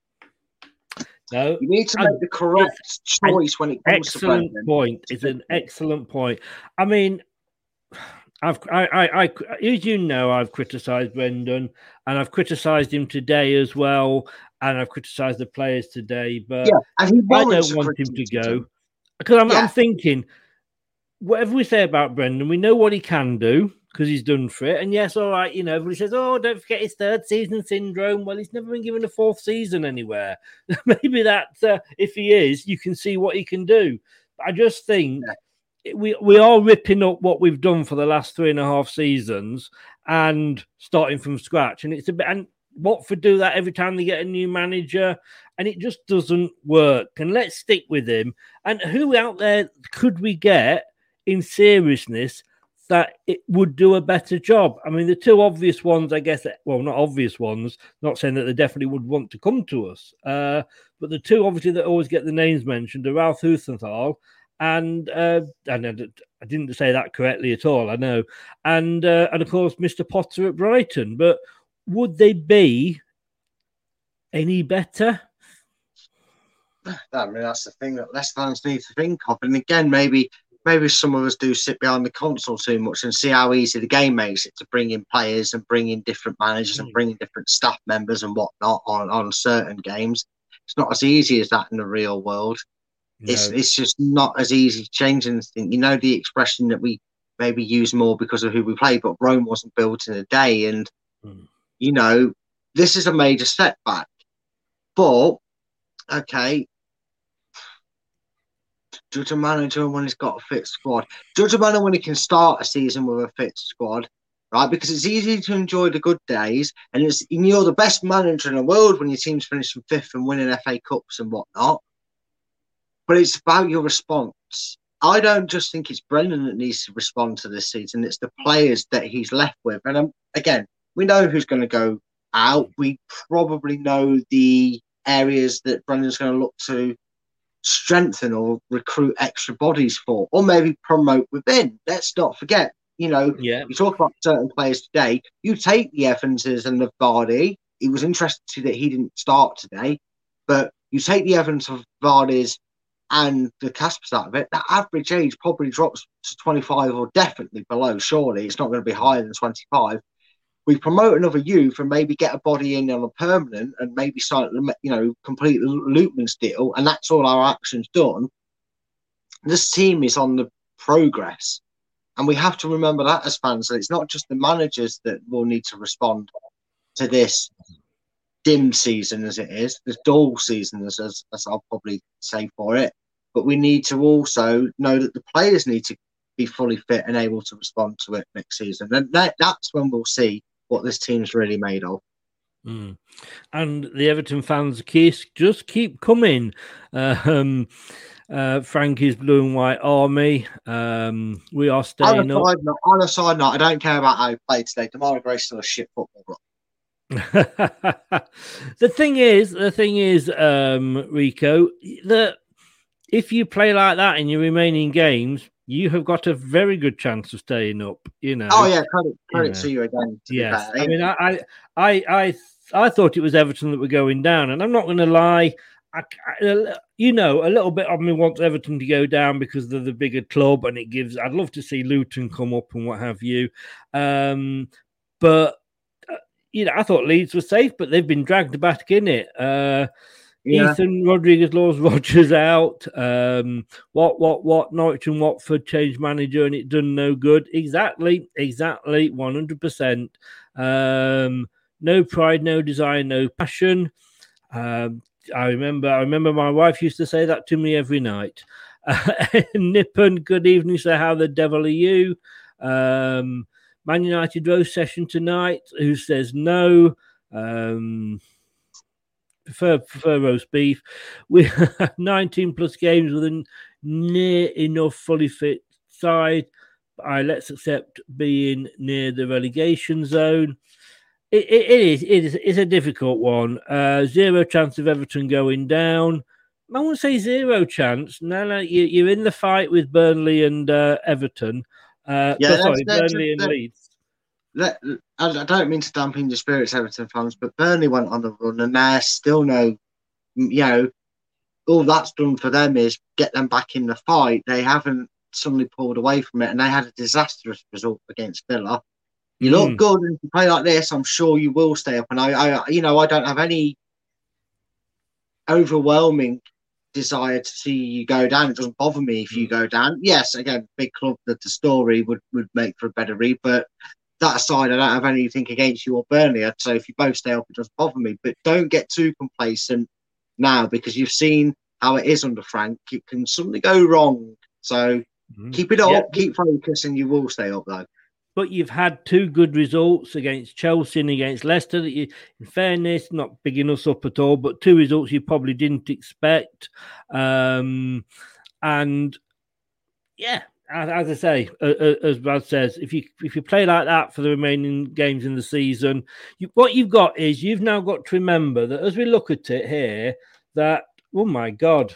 No, you need to make the correct choice when it comes to Brendan. Excellent point. It's an excellent point. I mean, I've, I, I, I, as you know, I've criticised Brendan, and I've criticised him today as well, and I've criticised the players today. But yeah, and he I don't want him to go because I'm, yeah. I'm thinking, whatever we say about Brendan, we know what he can do because he's done for it. And yes, all right, you know, everybody says, oh, don't forget his third season syndrome. Well, he's never been given a fourth season anywhere. Maybe that, uh, if he is, you can see what he can do. But I just think yeah. we, we are ripping up what we've done for the last three and a half seasons and starting from scratch. And it's a bit, and Watford do that every time they get a new manager, and it just doesn't work. And let's stick with him. And who out there could we get in seriousness that it would do a better job? I mean, the two obvious ones, I guess, well, not obvious ones, not saying that they definitely would want to come to us, uh, but the two, obviously, that always get the names mentioned are Ralph Huthenthal and, uh, and I didn't say that correctly at all, I know, and, uh, and of course, Mister Potter at Brighton. But would they be any better? I mean, that's the thing that Leicester fans need to think of. And again, maybe maybe some of us do sit behind the console too much and see how easy the game makes it to bring in players and bring in different managers and bring in different staff members and whatnot on, on certain games. It's not as easy as that in the real world. No. It's it's just not as easy changing the thing. You know, the expression that we maybe use more because of who we play, but Rome wasn't built in a day. And, mm. you know, this is a major setback. But, okay, judge a manager when he's got a fit squad. Judge a manager when he can start a season with a fit squad, right? Because it's easy to enjoy the good days, and it's, you're the best manager in the world when your team's finishing fifth and winning F A Cups and whatnot. But it's about your response. I don't just think it's Brendan that needs to respond to this season. It's the players that he's left with. And um, again, we know who's going to go out. We probably know the areas that Brendan's going to look to strengthen or recruit extra bodies for, or maybe promote within. Let's not forget, you know, yeah. you talk about certain players today. You take the Evanses and the Vardy. It was interesting that he didn't start today, but you take the Evans of Vardy's and the Caspers out of it, the average age probably drops to twenty-five or definitely below. Surely it's not going to be higher than twenty-five. We promote another youth and maybe get a body in on a permanent and maybe start, you know, complete the Lootman's deal, and that's all our actions done. This team is on the progress, and we have to remember that as fans. That it's not just the managers that will need to respond to this dim season as it is, this dull season as, as, as I'll probably say for it, but we need to also know that the players need to be fully fit and able to respond to it next season. And that, that's when we'll see what this team's really made of. Mm. And the Everton fans kiss just keep coming. Uh, um, uh, Frankie's Blue and White Army. Um, we are staying on a, up. Side note, on a side note, I don't care about how he played today. Demarai Gray's still a shit football block. the thing is, the thing is, um, Rico, that if you play like that in your remaining games, you have got a very good chance of staying up. You know. Oh yeah, credit, credit you know. to you again. To yes, I mean, I, I, I, I thought it was Everton that were going down, and I'm not going to lie. I, I, you know, a little bit of me wants Everton to go down because they're the bigger club, and it gives. I'd love to see Luton come up and what have you, um, but. You know, I thought Leeds were safe, but they've been dragged back in it. Uh, yeah. Ethan Rodriguez Laws Rogers out. Um, what, what, what? Norwich and Watford changed manager and it done no good. Exactly, exactly, one hundred percent. Um, no pride, no desire, no passion. Um, I remember, I remember my wife used to say that to me every night. Uh, Nippon, good evening. So, how the devil are you? Um, Man United roast session tonight. Who says no? Um, prefer prefer roast beef. We have nineteen plus games with a near enough fully fit side. I let's accept being near the relegation zone. It, it, it is it is it's a difficult one. Uh, zero chance of Everton going down. I wouldn't say zero chance. No, no, you, you're in the fight with Burnley and uh, Everton. Uh, yeah, but, sorry, Burnley and Leeds. Let, I don't mean to dampen your spirits, Everton fans, but Burnley went on the run and there's still no, you know, all that's done for them is get them back in the fight. They haven't suddenly pulled away from it, and they had a disastrous result against Villa. You mm. look good, and if you play like this, I'm sure you will stay up. And I, I, you know, I don't have any overwhelming desire to see you go down. It doesn't bother me if you go down. Yes, again, big club, that the story would, would make for a better read, but that aside, I don't have anything against you or Burnley. So if you both stay up, it doesn't bother me. But don't get too complacent now, because you've seen how it is under Frank. It can suddenly go wrong. So mm-hmm. keep it up, yep. keep focused, and you will stay up though. But you've had two good results against Chelsea and against Leicester that you, in fairness, not bigging us up at all, but two results you probably didn't expect. Um, and yeah, as, as I say, uh, as Brad says, if you if you play like that for the remaining games in the season, you, what you've got is you've now got to remember that as we look at it here, that, oh my God,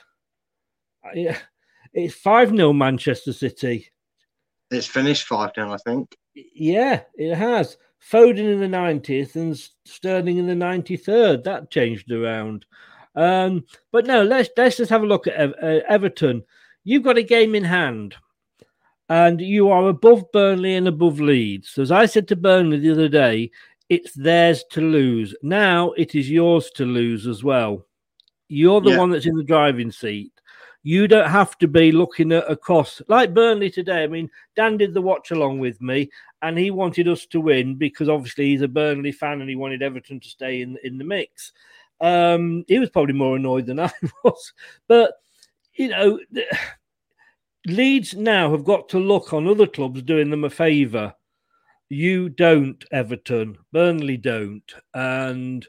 it's five nil Manchester City. It's finished five nil, I think. Yeah, it has. Foden in the ninetieth and Sterling in the ninety-third. That changed around. Um, but no, let's let's just have a look at Ev- uh, Everton. You've got a game in hand, and you are above Burnley and above Leeds. So as I said to Burnley the other day, it's theirs to lose. Now it is yours to lose as well. You're the Yeah. one that's in the driving seat. You don't have to be looking at across like Burnley today. I mean, Dan did the watch along with me, and he wanted us to win because obviously he's a Burnley fan and he wanted Everton to stay in, in the mix. Um, he was probably more annoyed than I was. But, you know, Leeds now have got to look on other clubs doing them a favour. You don't, Everton. Burnley don't. And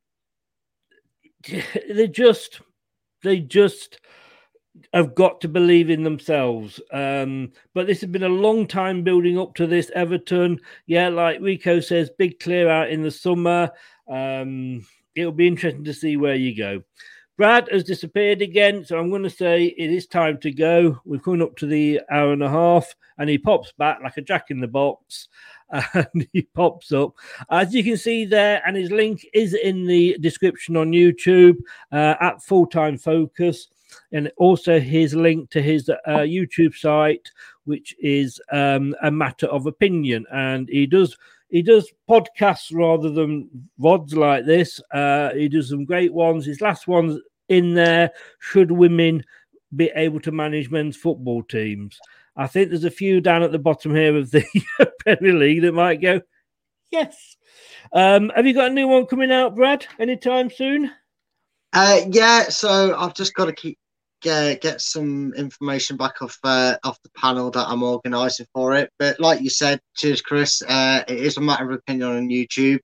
they just, they just have got to believe in themselves. Um, but this has been a long time building up to this. Everton, yeah, like Rico says, big clear out in the summer. Um, it'll be interesting to see where you go. Brad has disappeared again, so I'm going to say it is time to go. We're coming up to the hour and a half, and he pops back like a jack in the box, and he pops up. As you can see there, and his link is in the description on YouTube, uh, at Full Time Focus, and also his link to his uh, YouTube site, which is um, A Matter of Opinion, and he does He does podcasts rather than V O Ds like this. Uh, he does some great ones. His last one's in there. Should women be able to manage men's football teams? I think there's a few down at the bottom here of the Premier League that might go, yes. Um, have you got a new one coming out, Brad, anytime soon? Uh, yeah, so I've just got to keep uh, get some information back off uh, off the panel that I'm organising for it. But like you said, cheers, Chris. Uh, it is a matter of opinion on YouTube.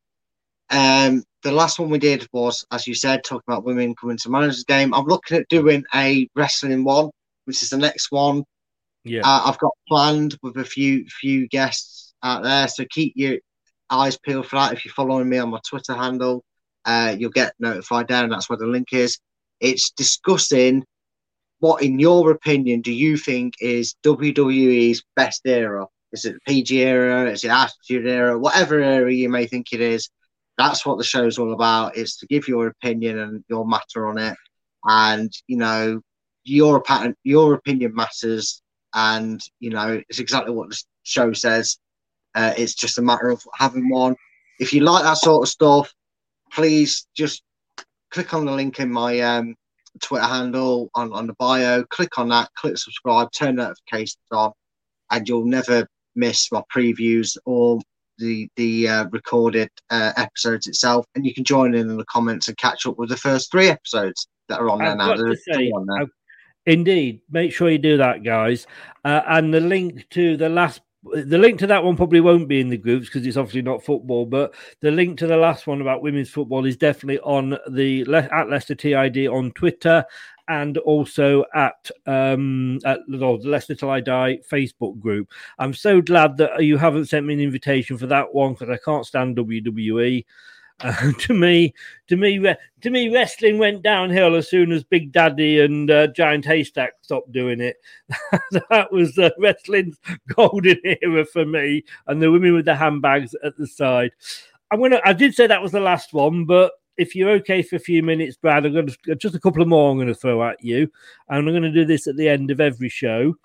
Um, the last one we did was, as you said, talking about women coming to managers game. I'm looking at doing a wrestling one, which is the next one. Yeah, uh, I've got planned with a few few guests out there. So keep your eyes peeled for that. If you're following me on my Twitter handle, uh, you'll get notified there, and that's where the link is. It's discussing what, in your opinion, do you think is W W E's best era? Is it the P G era? Is it Attitude era? Whatever era you may think it is, that's what the show's all about. It's to give your opinion and your matter on it. And, you know, your, your opinion matters. And, you know, it's exactly what the show says. Uh, it's just a matter of having one. If you like that sort of stuff, please just click on the link in my um, Twitter handle on, on the bio. Click on that, click subscribe, turn notifications on, and you'll never miss my previews or the the uh, recorded uh, episodes itself. And you can join in in the comments and catch up with the first three episodes that are on there I've now. got to say, on there. Indeed, make sure you do that, guys. Uh, and the link to the last. The link to that one probably won't be in the groups because it's obviously not football, but the link to the last one about women's football is definitely on the at Leicester T I D on Twitter and also at, um, at the Leicester Till I Die Facebook group. I'm so glad that you haven't sent me an invitation for that one because I can't stand W W E. Uh, to me, to me, to me, wrestling went downhill as soon as Big Daddy and uh, Giant Haystack stopped doing it. That was uh, wrestling's golden era for me, and the women with the handbags at the side. I'm gonna. I did say that was the last one, but if you're okay for a few minutes, Brad, I'm gonna just a couple of more. I'm going to throw at you, and I'm going to do this at the end of every show.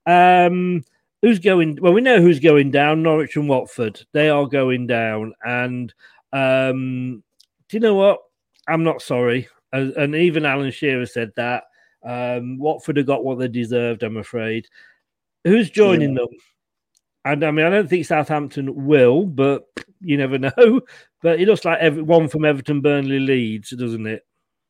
Um, who's going? Well, we know who's going down. Norwich and Watford. They are going down, and. Um, do you know what? I'm not sorry. And, and even Alan Shearer said that. Um, Watford have got what they deserved, I'm afraid. Who's joining yeah. them? And I mean, I don't think Southampton will, but you never know. But it looks like every, one from Everton, Burnley, Leeds, doesn't it?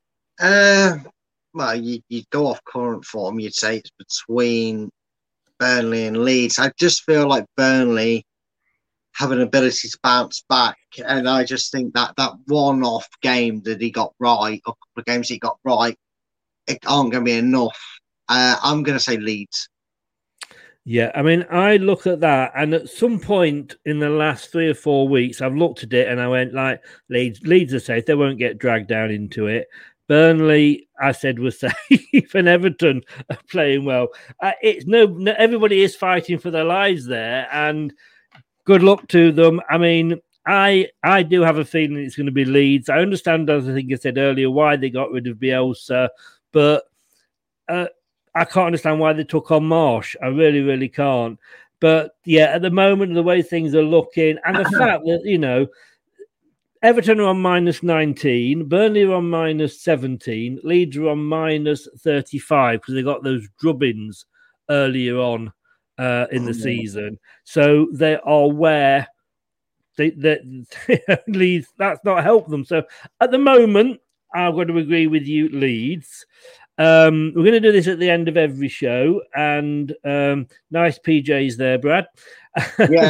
Uh, well, you, you'd go off current form. You'd say it's between Burnley and Leeds. I just feel like Burnley have an ability to bounce back, and I just think that that one-off game that he got right, or a couple of games he got right, it aren't going to be enough. Uh, I'm going to say Leeds. Yeah, I mean, I look at that, and at some point in the last three or four weeks, I've looked at it and I went, like, Leeds, Leeds are safe. They won't get dragged down into it. Burnley, I said, was safe, and Everton are playing well. Uh, it's no, no, everybody is fighting for their lives there, and good luck to them. I mean, I I do have a feeling it's going to be Leeds. I understand, as I think I said earlier, why they got rid of Bielsa, but uh, I can't understand why they took on Marsh. I really, really can't. But yeah, at the moment, the way things are looking, and the fact that, you know, Everton are on minus nineteen, Burnley are on minus seventeen, Leeds are on minus thirty-five because they got those drubbings earlier on uh, in the season. So they are where they, they, Leeds, that's not helped them. So at the moment, I've got to agree with you, Leeds. Um, we're going to do this at the end of every show, and um, nice P Js there, Brad. Yeah.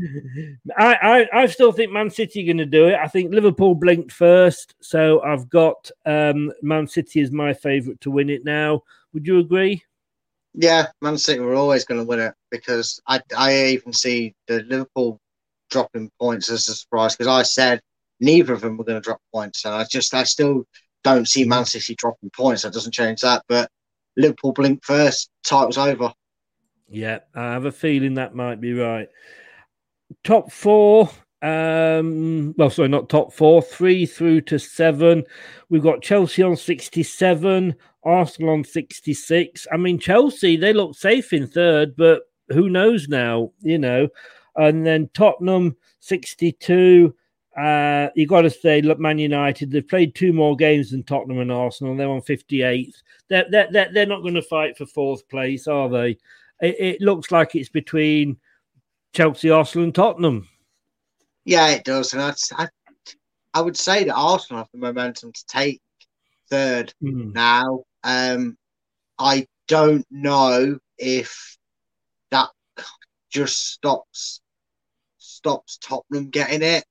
I, I, I still think Man City are going to do it. I think Liverpool blinked first, so I've got um, Man City as my favourite to win it now. Would you agree? Yeah, Man City were always going to win it because I, I even see the Liverpool dropping points as a surprise because I said neither of them were going to drop points, and I just I still don't see Man City dropping points. That doesn't change that, but Liverpool blinked first, title's over. Yeah, I have a feeling that might be right. Top four, um, well, sorry, not top four, three through to seven. We've got Chelsea on sixty-seven, Arsenal on sixty-six. I mean, Chelsea, they look safe in third, but who knows now, you know. And then Tottenham, sixty-two. Uh, you got to say, look, Man United, they've played two more games than Tottenham and Arsenal. They're on fifty-eighth. They're, they're, they're not going to fight for fourth place, are they? It, it looks like it's between Chelsea, Arsenal and Tottenham. Yeah, it does. And I'd, I, I would say that Arsenal have the momentum to take third mm. now. Um, I don't know if that just stops stops Tottenham getting it.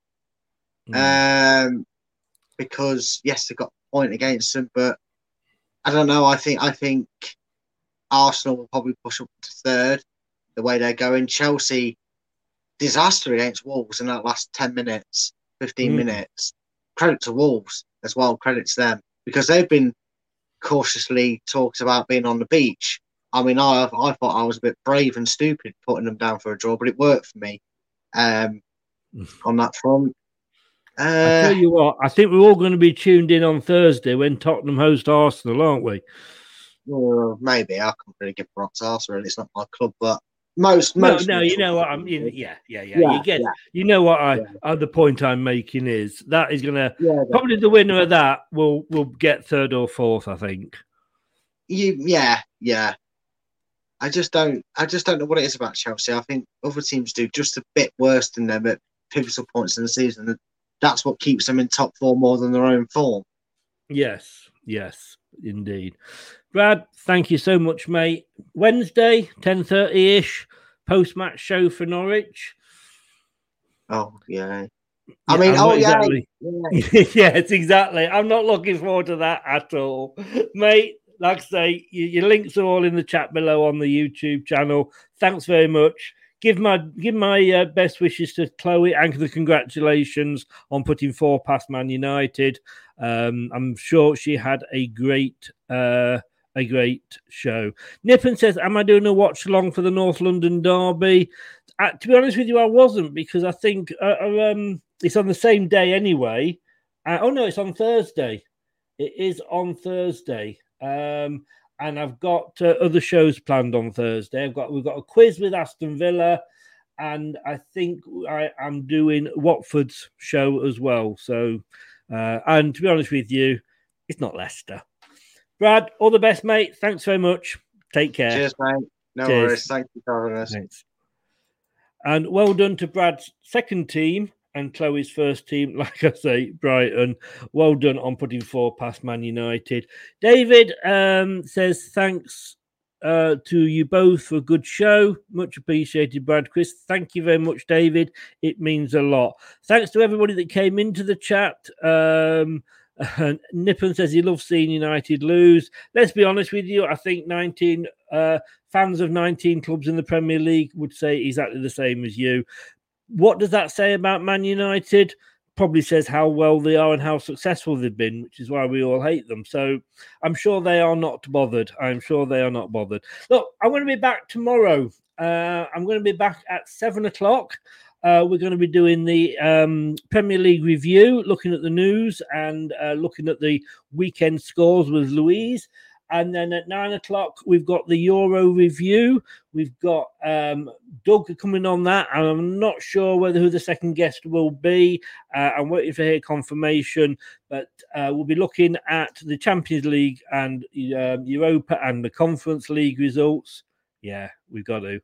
Mm. Um, because, yes, they've got a point against them, but I don't know. I think I think Arsenal will probably push up to third the way they're going. Chelsea, disaster against Wolves in that last ten minutes, fifteen mm. minutes. Credit to Wolves as well, credit to them, because they've been cautiously talked about being on the beach. I mean, I I thought I was a bit brave and stupid putting them down for a draw, but it worked for me um, on that front. Uh, I tell you what, I think we're all going to be tuned in on Thursday when Tottenham host Arsenal, aren't we? Well, maybe. I can't really give a rat's arse, really. It's not my club, but Most, no, most no, you know what I'm. You, yeah, yeah, yeah, yeah. You get. Yeah. You know what I. Yeah. Uh, the point I'm making is that is going to yeah, probably the winner of that will will get third or fourth. I think. You, yeah, yeah. I just don't. I just don't know what it is about Chelsea. I think other teams do just a bit worse than them at pivotal points in the season. That's what keeps them in top four more than their own form. Yes, yes, indeed. Brad, thank you so much, mate. Wednesday, ten thirty-ish, post-match show for Norwich. Oh, yeah. I mean, yeah, oh, exactly. yeah. Yes, exactly. I'm not looking forward to that at all. Mate, like I say, your, your links are all in the chat below on the YouTube channel. Thanks very much. Give my give my uh, best wishes to Chloe and the congratulations on putting four past Man United. Um, I'm sure she had a great uh, a great show. Nippon says, am I doing a watch along for the North London derby? Uh, to be honest with you, I wasn't, because I think uh, um, it's on the same day anyway. Uh, oh, no, it's on Thursday. It is on Thursday. Um, and I've got uh, other shows planned on Thursday. I've got We've got a quiz with Aston Villa, and I think I am doing Watford's show as well. So, uh, and to be honest with you, it's not Leicester. Brad, all the best, mate. Thanks very much. Take care. Cheers, mate. No Cheers. worries. Thank you for having us. Thanks. And well done to Brad's second team and Chloe's first team. Like I say, Brighton. Well done on putting four past Man United. David um, says, thanks uh, to you both for a good show. Much appreciated, Brad. Chris, thank you very much, David. It means a lot. Thanks to everybody that came into the chat. Um, And Nippon says he loves seeing United lose. Let's be honest with you. I think nineteen uh, fans of nineteen clubs in the Premier League would say exactly the same as you. What does that say about Man United? Probably says how well they are and how successful they've been, which is why we all hate them. So I'm sure they are not bothered. I'm sure they are not bothered. Look, I'm going to be back tomorrow. Uh, I'm going to be back at seven o'clock. uh, we're going to be doing the um, Premier League review, looking at the news and uh, looking at the weekend scores with Louise. And then at nine o'clock, we've got the Euro review. We've got um, Doug coming on that. And I'm not sure whether who the second guest will be. Uh, I'm waiting for her confirmation. But uh, we'll be looking at the Champions League and um, Europa and the Conference League results. Yeah, we've got to.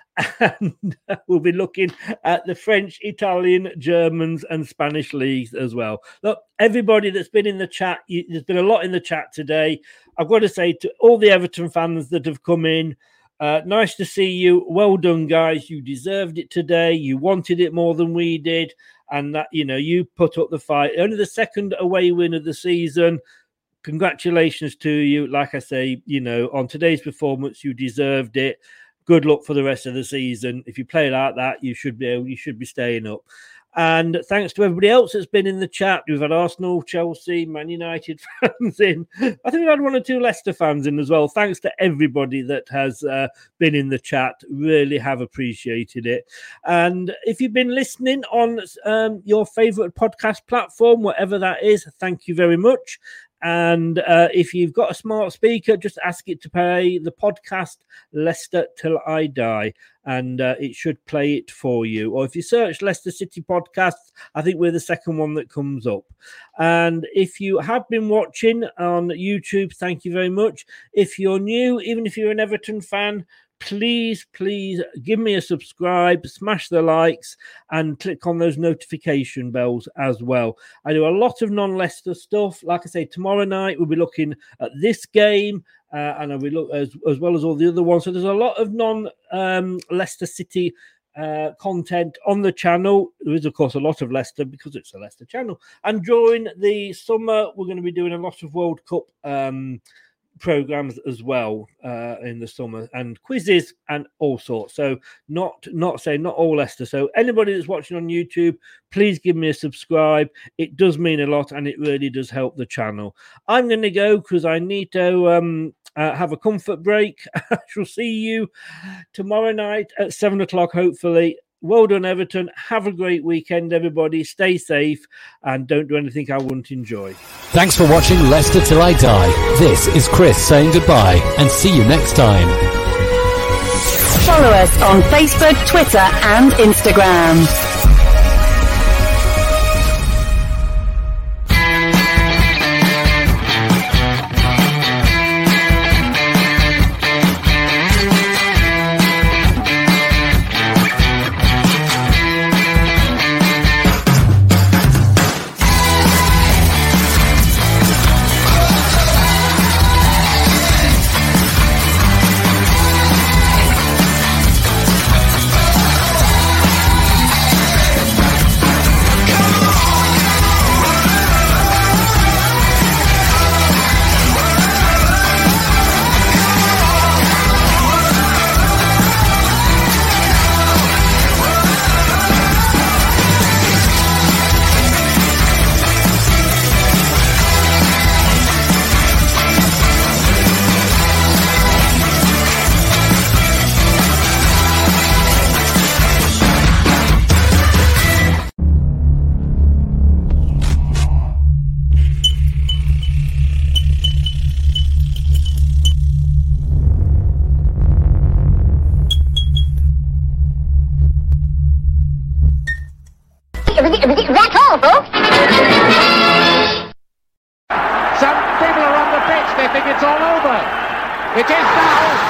And we'll be looking at the French, Italian, Germans and Spanish leagues as well. Look, everybody that's been in the chat, you, there's been a lot in the chat today. I've got to say to all the Everton fans that have come in, uh, nice to see you. Well done, guys. You deserved it today. You wanted it more than we did. And that, you know, you put up the fight. Only the second away win of the season. Congratulations to you. Like I say, you know, on today's performance, you deserved it. Good luck for the rest of the season. If you play like that, you should be able, you should be staying up. And thanks to everybody else that's been in the chat. We've had Arsenal, Chelsea, Man United fans in. I think we've had one or two Leicester fans in as well. Thanks to everybody that has uh, been in the chat. Really have appreciated it. And if you've been listening on um, your favourite podcast platform, whatever that is, thank you very much. And uh, if you've got a smart speaker, just ask it to play the podcast Leicester Till I Die, and uh, it should play it for you. Or if you search Leicester City Podcasts, I think we're the second one that comes up. And if you have been watching on YouTube, thank you very much. If you're new, even if you're an Everton fan, please, please give me a subscribe, smash the likes, and click on those notification bells as well. I do a lot of non-Leicester stuff. Like I say, tomorrow night we'll be looking at this game, uh, and I'll be look as, as well as all the other ones. So there's a lot of non-Leicester um, City uh, content on the channel. There is, of course, a lot of Leicester because it's a Leicester channel. And during the summer, we're going to be doing a lot of World Cup um programs as well uh, in the summer, and quizzes and all sorts. So not not saying not all Leicester. So anybody that's watching on YouTube, please give me a subscribe. It does mean a lot, and it really does help the channel. I'm going to go because I need to um, uh, have a comfort break. I shall see you tomorrow night at seven o'clock, hopefully. Well done, Everton. Have a great weekend, everybody. Stay safe and don't do anything I wouldn't enjoy. Thanks for watching Leicester Till I Die. This is Chris saying goodbye and see you next time. Follow us on Facebook, Twitter and Instagram. That's all, folks. Some people are on the pitch. They think it's all over. It is now.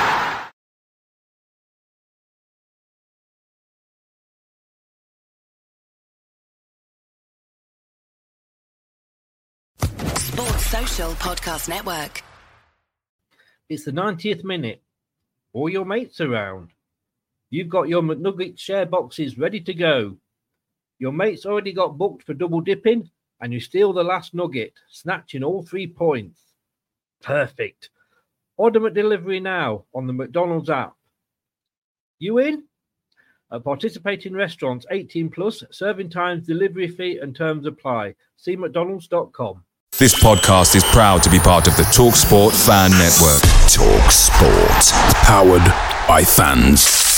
Sports Social Podcast Network. It's the ninetieth minute. All your mates around. You've got your McNugget share boxes ready to go. Your mate's already got booked for double dipping, and you steal the last nugget, snatching all three points. Perfect. Order McDelivery now on the McDonald's app. You in? At participating restaurants, eighteen plus, serving times, delivery fee and terms apply. See mcdonalds dot com. This podcast is proud to be part of the TalkSport Fan Network. TalkSport. Powered by fans.